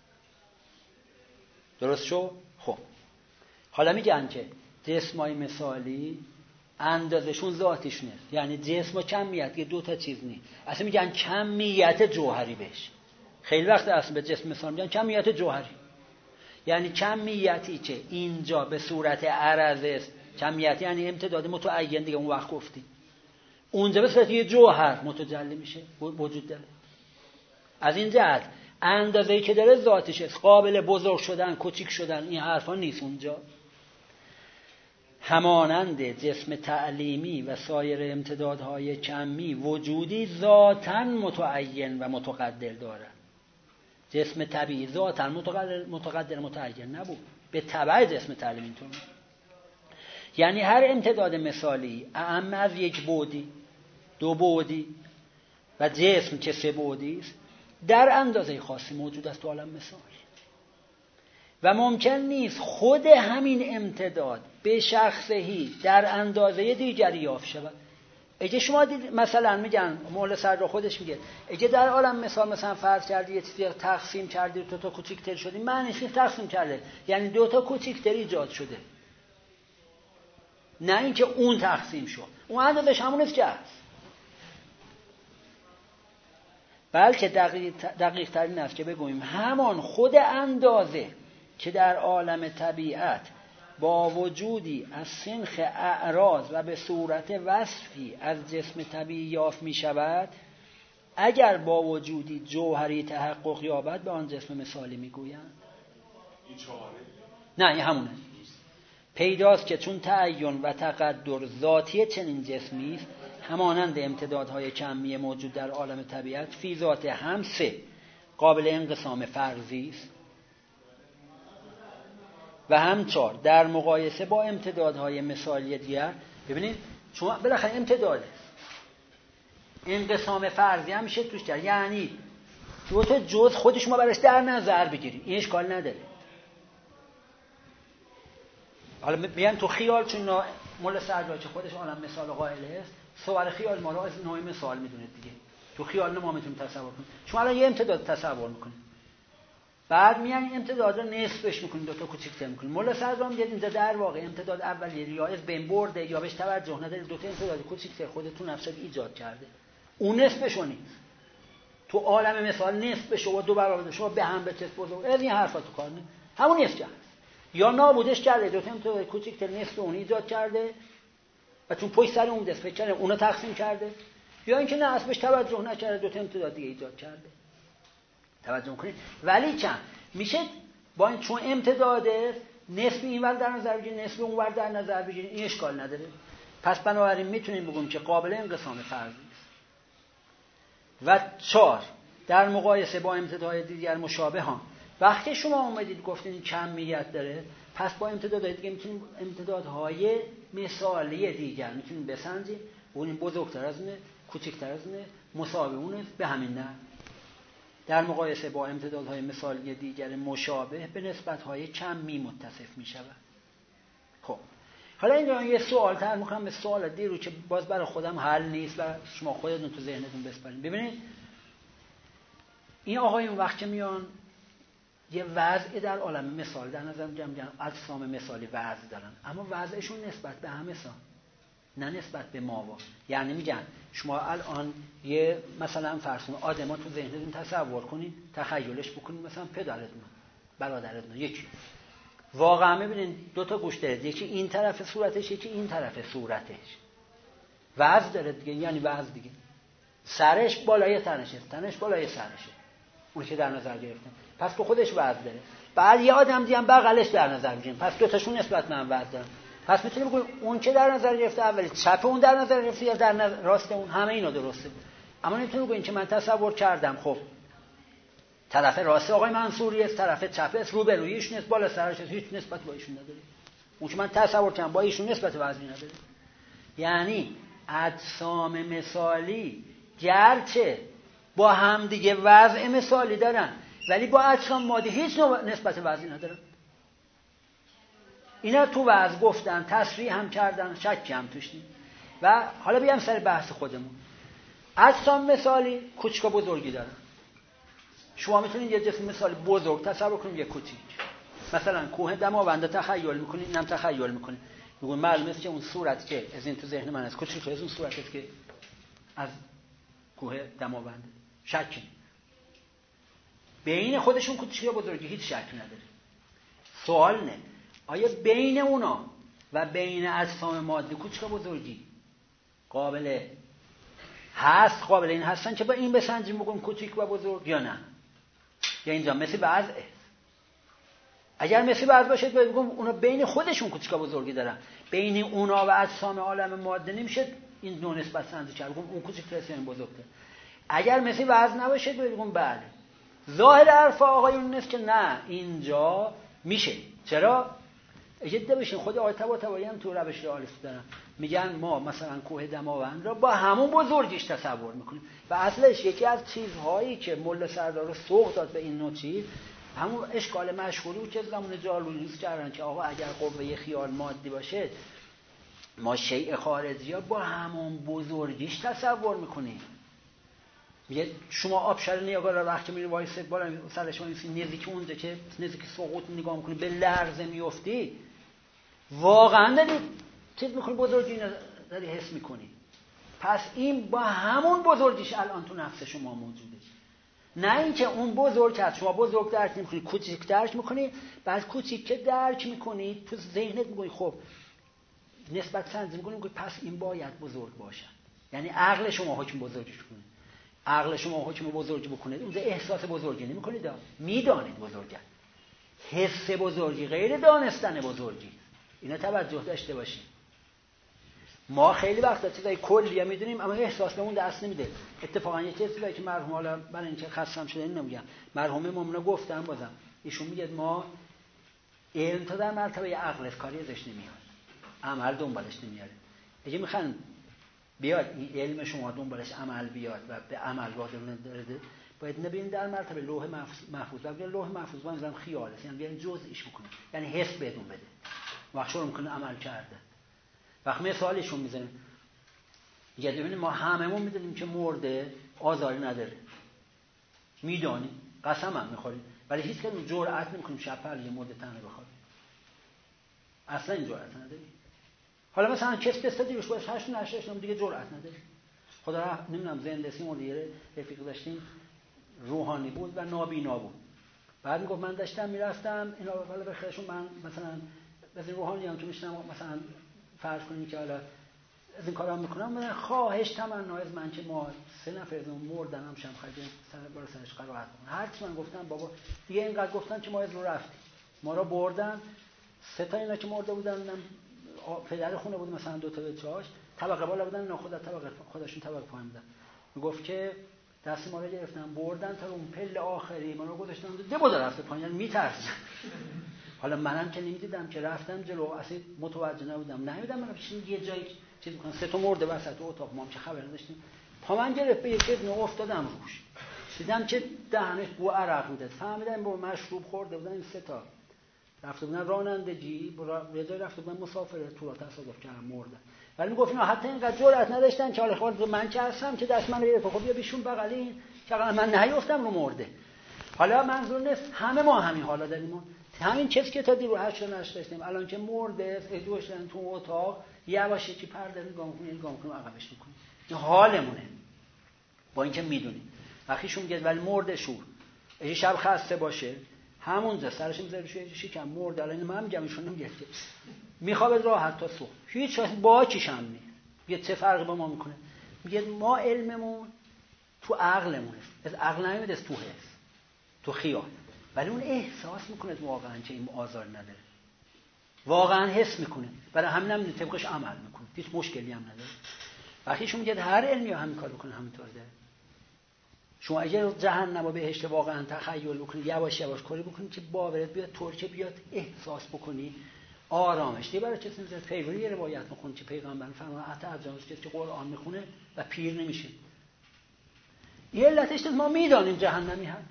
درست شو؟ خب حالا میگن که جسمای مثالی اندازشون ذاتیش نیست، یعنی جسم و کمیت یه دو تا چیز نیست. اصلا میگن کمیت جوهری بهش. خیلی وقت اصلا به جسم مثال میگن کمیت جوهری، یعنی کمیتی که اینجا به صورت عرض است. کمیت یعنی امتداد متعین دیگه، اون وقت گفتی اونجا به صورت یه جوهر متجلی میشه، وجود داره. از این جهت اندازه‌ای که داره ذاتش است، قابل بزرگ شدن کوچیک شدن این حرفا نیست اونجا. همانند جسم تعلیمی و سایر امتدادهای کمی وجودی ذاتاً متعین و متقدر دارد. جسم طبیعی ذاتاً متقدر متعین نبود، به تبع جسم تعلیمی اینطور. یعنی هر امتداد مثالی اعم از یک بعدی، دو بعدی و جسم که سه بعدی است در اندازه خاصی موجود است تو عالم مثال و ممکن نیست خود همین امتداد به شخصهی در اندازه دیگری یافت شود. اگه شما دید مثلا میگن مولا صدر خودش میگه اگه در عالم مثال مثلا فرض کردی یه چیزی تقسیم کردی دو تا کوچیک‌تر شدی، معنیش نیست تقسیم کرده یعنی دو تا کوچیک‌تر ایجاد شده، نه اینکه اون تقسیم شد، اون اندازش همون که هست. بلکه دقیق ترین است که بگوییم همان خود اندازه که در عالم طبیعت با وجودی از سنخ اعراض و به صورت وصفی از جسم طبیعی یافت می شود، اگر با وجودی جوهری تحقق یابد به آن جسم مثالی می گویند. این چهاره؟ نه این همونه. پیداست که چون تعین و تقدر ذاتی چنین جسمی است، همانند امتدادهای کمی موجود در عالم طبیعت فی ذات هم سه قابل انقسام فرضی است و هم چهار در مقایسه با امتدادهای مثالی دیگر. ببینید شما بالاخره امتداده انقسام فرضی هم میشه توش کرد، یعنی دو تا جزء خودش شما براش در نظر بگیرید، این اشکال نداره. حالا میگن تو خیال چون مولا سعدی که خودش عالم مثال قائل است، صور خیال ما رو از نوع مثال میدونه دیگه. تو خیال ما میتونیم تصور کنیم. شما الان یه امتداد تصور میکنید، بعد میان امتداد رو نصفش میکنید، دو تا کوچیک‌تر میکنید. مولا سعدی میگه اینجا در واقع امتداد اولیه یا از بین برده یا بهش توجه نداره، دو تا امتداد کوچیک‌تر خودتون نفست ایجاد کرده، اون نصفش نیست. تو عالم مثال نصفش و دو برابر شما به هم بچسب بزرگ از این حرفا تو کار نیست، همون نصف کرد یا نابودش کرده، دو تا امتداد کوچیک‌تر نصف اون ایجاد کرده و چون پشت سر اون دست فکر کرده اونو تقسیم کرده، یا اینکه نه اصلش توجه نکرده دو تا امتداد دیگه ایجاد کرده. توجه کنید. ولی چند میشه با این چون امتداده نصف اینور در نظر بگیرید نصف اونور در نظر بگیرید، این اشکال نداره. پس بنابراین میتونیم بگیم که قابل انقسام فرضی است. و چهار در مقایسه با امتدادهای دیگر مشابه ها. وقتی شما اومدید گفتین کمیت داره، پس با امتدادهای دیگه میتونیم امتدادهای مثالی دیگر میتونیم بسنجیم، ببینیم بزرگتر از اونه، کوچکتر از اونه، مساوی اونه، به همین نه. در مقایسه با امتدادهای مثالی دیگر مشابه به نسبت‌های کمی متصف می‌شود. خب حالا اینجا یه سوال طرح می‌کنم، به سوال دیرو که باز برای خودم حل نیست و شما خودتون تو ذهنتون بسپارین. ببینید این آقایون وقت که میان یه وضع در عالم مثال در نظر میگم اجسام مثالی وضع دارن، اما وضعشون نسبت به همه سان، نه نسبت به ماوا. یعنی میگن شما الان یه مثلا فرض کن آدما تو ذهنتون تصور کنین، تخیلش بکنین، مثلا پدرتون برادرتون یکی واقعا میبینین دو تا گوش داره، یکی این طرف صورتش یکی این طرف صورتش، وضع داره دیگه، یعنی وضع دیگه. سرش بالای تنشه، تنش بالای سرشه، اون که در نظر گرفتن، پس تو خودش وضع داره. بعد یه آدم دیگه هم بغلش در نظر بگیریم، پس دو تاشون نسبت به هم وضع دارن. پس میتونیم بگیم اون که در نظر گرفته اولی چپ اون در نظر گرفته یا در راست اون، همه اینا درسته. اما نمیتونیم بگیم که من تصور کردم خب طرف راست آقای منصوری است، طرف چپ است، روبرویش نیست، بالا سرش است، هیچ نسبت با ایشون نداره. اون که من تصور کردم با ایشون نسبت وزنی نداره. یعنی اجسام مثالی گرچه با هم دیگه وضع مثالی دارن ولی با اجسام مادی هیچ نوع نسبت وزنی ندارن. اینا تو وضع گفتن، تصریح هم کردن، شکی هم توش نیست. و حالا بیام سر بحث خودمون. اجسام مثالی کوچک و بزرگی دارن. شما میتونید یه جسم مثالی بزرگ تصور کنید، یه کوچیک. مثلا کوه دماوند تخیل میکنید، اینم تخیل میکنید، میگن معلومه است که اون صورت که از این تو ذهن من است کوچیک از اون صورتی است که از کوه دماوند. شکی بین خودشون کوچیک یا بزرگی هیچ شکی نداره. سوال نه آیا بین اونا و بین اجسام مادی کوچیک و بزرگی قابل این هستن که با این بسنجیم بگم کوچیک و بزرگ یا نه؟ یا اینجا مثل وضعه. اگر مثل وضع باشه بگم اونا بین خودشون کوچیک و بزرگی دارن، بین اونا و اجسام عالم ماده نمیشه این دو نسبت سنجی کرد، بگم اون کوچیک‌تره یا این بزرگتره. اگر مثل وضع نباشه بگم بله. ظاهر حرف آقایون نیست که نه اینجا میشه. چرا؟ اجازه بشین خود آیه طباطبایی هم تو روش رئالیسم دارن، میگن ما مثلا کوه دماوند را با همون بزرگیش تصور میکنیم و اصلش یکی از چیزهایی که ملا سردار رو سوق داد به این نوع چیز همون اشکال مشهوری بود که زمان جالونیس کردن که آقا اگر قوه خیال مادی باشه ما شیء خارجی ها با همون بزرگیش تصور میکنیم. میگه شما آبشار نیاگارا وقتی میری وایسه بالا سرش وایسی نزدیک اونجا که نزدیک سقوط نگاه میکنی به لرزه میافتی، واقعا داری چیز میکنی، بزرگی داری حس میکنی. پس این با همون بزرگیش الان تو نفس شما موجوده، نه اینکه اون بزرگ هست شما بزرگ درک نمیکنی کوچیک درک میکنی، بعد کوچیک که درک میکنی تو ذهنت میگی خب نسبت سنجی میکنی پس این باید بزرگ باشه. یعنی عقل شما حکم بزرگیش کنه، عقل شما حکم بزرگی بکنه، اون احساس بزرگی نمیکنید، میدانید بزرگه. حس بزرگی غیر دانستن بزرگی. اینا توجه داشته باشید. ما خیلی وقتا چیزای کلیه میدونیم اما احساس بهمون دست نمیده. اتفاقا یه چیزی که مرحوم حالا برای اینکه خستم شده نمیگم، مرحوم مومنا گفتن بازم ایشون میگه ما علم تا در مرتبه عقل کاری ازش نمیاد، عمل دنبالش نمیاره. اگه میخوان بیاد این علم شما دنبالش عمل بیاد و به عمل وادار نداره، باید نبینید در مرتبه لوح محفوظ. و بگن لوح محفوظ با نظام خیاله، یعنی بیان جزئیش بکنه، یعنی حس بدون بده. وقت شروع میکنه عمل کرده. وقت مثالشون میزنیم میگه ببینید ما هممون میدونیم که مرده آزاری نداره، میدونیم، قسم هم میخوریم، ولی هیچ کدوم جرئت نمیکنیم شب پهلوی مرده تنه بخوابیم. اصلا این جرئت نداریم. حالا مثلا کس بسته دیروش باید 8 دیگه جرئت نداره. خدا نمیدونم زنده سی مدیر رفیق داشتیم روحانی بود و نابینا بود. بعد میگفت من داشتم میرفتم اینا بالا به خیرشون، من مثلا از این روحانی هم که میشنم مثلا فرض کنید که حالا از این کارا میکنم، من خواهش تمنا از من که ما 3 نفر از اون مردن هم شم خرید سر بالا سرش قرائت کنم. هر چی من گفتم بابا دیگه اینقدر گفتم که ما از رو رفتیم، ما را بردن 3 تا اینا که مرده بودن، پدر خونه بود مثلا 2 تا بچه‌هاش طبقه بالا بودن، اینا خودشون طبقه پایین بودن. میگفت که دست ما رو گرفتن بردن تا اون پله آخری ما رو گذاشتن ده بود رفته پایین، یعنی میترسیدم. حالا منم که نمیدیدم که رفتم جلو، اصلا متوجه نبودم، من پیشین یه جایی چیز میکنم 3 تا مرده وسط اتاق، ما هم چه خبر نداشتیم. پا من گرفت به یک چیز افتادم روش، دیدم که دهنش بو عرق میداد، فهمیدم با مشروب خورده بودن این 3 تا رفته بودن رانندگی، یه جایی رفته بودن مسافرت، تو را تصادف کردن مردن. ولی میگفت اینا حتی اینقدر جرئت نداشتن که حالا خود من که هستم که دست من رو گرفت، خب بیا بیشون بغلین که من نیفتم رو مرده. حالا منظور نیست همه ما همین حالا داریم، همین چیزی که تا دیرو 8 داشتیم الان که مرده ادوشن تو اتاق یواشکی که پرده نگاه می‌کنیم عقبش می‌کنیم، این حالمونه با اینکه میدونیم. وقتیشون میگه ولی مرده شور اگه شب خسته باشه همونجا سرش میذاره روی شکم مرده، الان من میگم ایشون نمیگه که میخوابه راحت تا صبح، هیچ باکیش هم نیست. میگه چه فرقی با ما میکنه؟ میگه ما علممون تو عقلمونه، از عقل نمیاد، از تو حس، تو خیال، ولی اون احساس میکنه واقعا که این آزار نداره، واقعا حس میکنه، برای همینم طبقش عمل میکنه، هیچ مشکلی هم نداره. وقتیشون میگه هر علمی همین کار بکنه همینطور داره. شما اگر جهنم و بهشت واقعا تخیل بکنید، یواش یواش کاری بکنید که باورت بیاد، طور که بیاد احساس بکنی آرامش. دیگه برای کسی میذاره پیروی یه روایت میخونه که پیغمبر فرمود حتی از جانش که قرآن میخونه و پیر نمیشه. یه علتش ما میدانیم جهنمی هست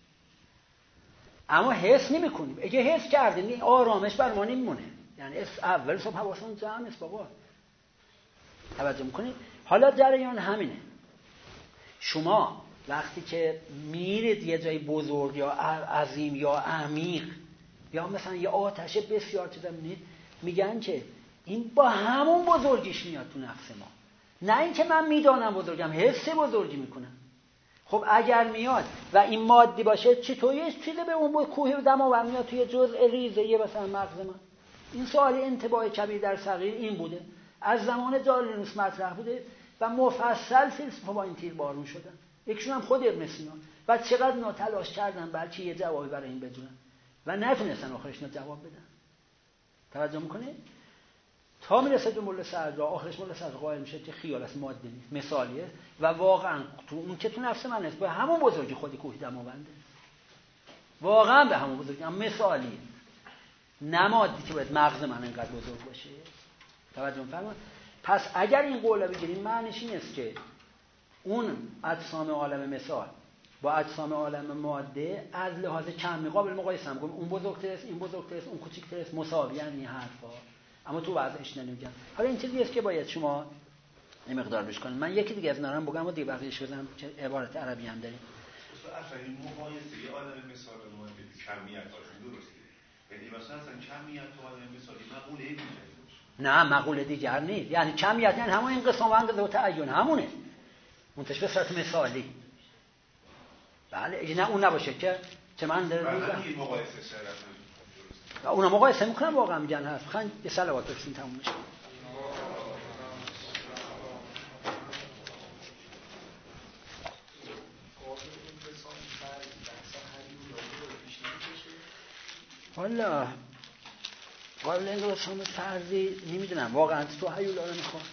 اما حس نمیکنیم. اگه حس کردیم این آرامش بر ما نمیمونه. یعنی اول صبح حواسمون جمع است بابا. توجه میکنید؟ حالا جریان همینه. شما وقتی که میرید یه جای بزرگ یا عظیم یا عمیق یا مثلا یه آتش بسیار چیزا میبینید، میگن که این با همون بزرگیش میاد تو نفس ما، نه اینکه من میدانم بزرگم، حس بزرگی میکنم. خب اگر میاد و این مادی باشه چطور یه چیزی به اون کوه دماوند میاد توی جزء ریزه یه مثلا مغز من؟ این سوال انتباه کبیر در صغیر این بوده، از زمان جالینوس مطرح بوده و مفصل فیلسوفا با این تیر بارون شدن. یکشون هم خود ابن سینا. و چقدر ناتلاش کردن بلکه یه جوابی برای این بدونن و نتونستن آخرش جواب بدن. توجه میکنه؟ تا میرسه به مله صدرا، آخرش مله صدرا قائل میشه که خیال است، ماده نیست، مثالیه و واقعا تو اون که تو نفس من است، به همون بزرگی خودی کوه دماونده، واقعا به همون بزرگی، هم مثالیه، نمادی که باید مغز من اینقدر بزرگ باشه. توجه می‌فرمایید؟ پس اگر این قوله بگیریم معنیش این است که اون اجسام عالم مثال با اجسام عالم ماده از لحاظ کمی قابل مقایسه هم کنیم. اون بزرگتر است، این بزرگتر است، اون کوچیک‌تر است، مساوی ان این حرفا. اما تو وضعش نمیگن. حالا این چیزی است که باید شما این مقدار بهش کنید. من یکی دیگه از نرم بگم و دیگه بقیه‌اش بزنم که عبارت عربی هم داریم. اصلا این مقایسه عالم مثال ما به کمیت‌هاشون درسته. یعنی مثلا کمیت تو عالم مثالی مقوله دیگه نه مقوله دیگر نیست. یعنی کمیت یعنی همون انقسام و انقضا و تعین همونه. منتش به صورت مثالی. بله اگه نه اون نباشه که من داره میگم. این مقایسه شرط اونا مقایسه میکنن واقعا میگن هست. بخواین یه صلوات بفرستین تموم میشه. والا قابل انقسام فرضی نمیدونم واقعا تو هیولا رو میخواد.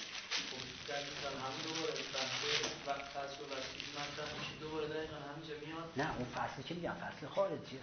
نه اون فصلی که میگم فصل خارجیه.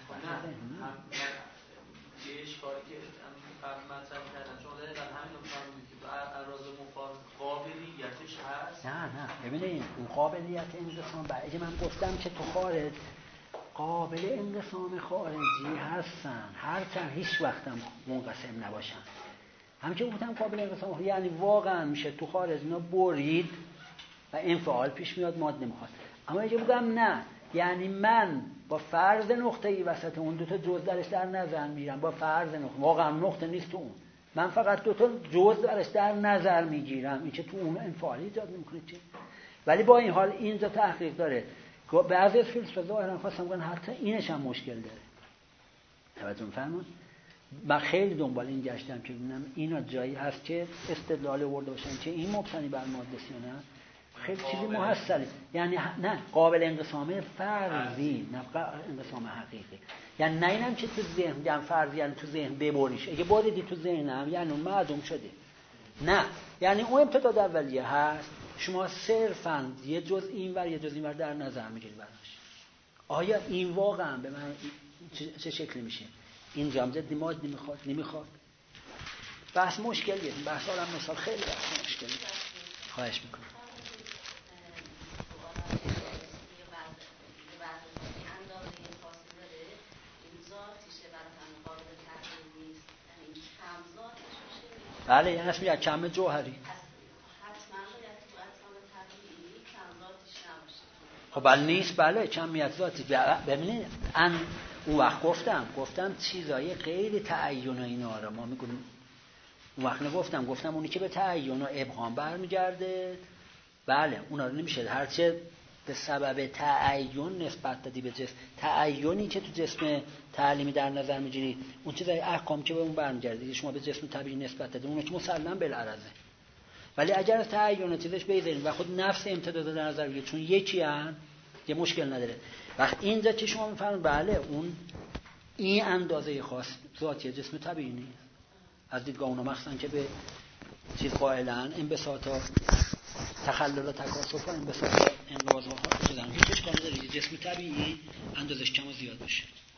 یه اشکالی که مطرح کردن شما دقیقا همین رو فرمودید که اراز مفارق قابلیتش هست. نه ببینید اون قابلیت انقسام اگه من گفتم که تو خارج قابل انقسام خارجی هستن هرچند هیچ وقتم منقسم نباشن، هم که گفتم قابل انقسام یعنی واقعا میشه تو خارج اینا برید و انفعال پیش میاد ماده نمیخواد. اما اگه بگم نه یعنی من با فرض نقطه‌ای وسط اون دو تا جزء درش در نظر میگیرم، با فرض نقطه واقعا نقطه نیست تو اون، من فقط دو تا جزء درش در نظر میگیرم، این که تو اون انفعالی ایجاد نمیکنه چی. ولی با این حال اینجا تحقیق داره بعضی از فیلسوفا ظاهرا خواستم بگن حتی اینش هم مشکل داره. توجه می‌فرمایید؟ من خیلی دنبال این گشتم که ببینم اینا جایی هست که استدلال آورده باشن که این مبتنی بر ماده است یا نه. خیلی چیزی محصله، یعنی نه قابل انقسام فرضی نه انقسام حقیقی. یعنی نه اینم که تو ذهن میگم فرضی یعنی تو ذهن ببریش، اگه بریدی تو ذهنم یعنی اون معدوم شده. نه یعنی اون امتداد اولیه هست، شما صرفاً یه جز اینور یه جز اینور در نظر میگیری براش. آیا این واقعا به من چه شکلی میشه؟ این جامعه مادی نمیخواد. بحث مشکلیه. بحث عالم مثال خیلی بحث مشکلیه. خواهش میکنم. بله یعنی اسم یک کم جوهری. خب بله نیست، بله کمیت ذاتی. ببینید اون وقت گفتم چیزای غیر تعین و اینا رو ما میگیم. اون وقت گفتم اونی که به تعین و ابهام برمیگرده بله اونا رو نمیشه هرچه به سبب تعین نسبت دادی به جسم، تعینی که تو جسم تعلیمی در نظر میگیری اون چیزای احکام که به اون برمیگرده شما به جسم طبیعی نسبت دادی اون که مسلم بالعرضه. ولی اگر از تعین چیزش بیذاریم و خود نفس امتداد در نظر بگیرید چون یکی ان یه مشکل نداره. وقت اینجا که شما میفهمید بله اون این اندازه خاص ذاتی جسم طبیعی نیست از دیدگاه اونا، مخصوصا که به چیز قائلن انبساط ها تخلل و تکاثف و انبساط انقباض ها چیزن هیچ اشکالی نداره جسم طبیعی اندازش کم و زیاد بشه.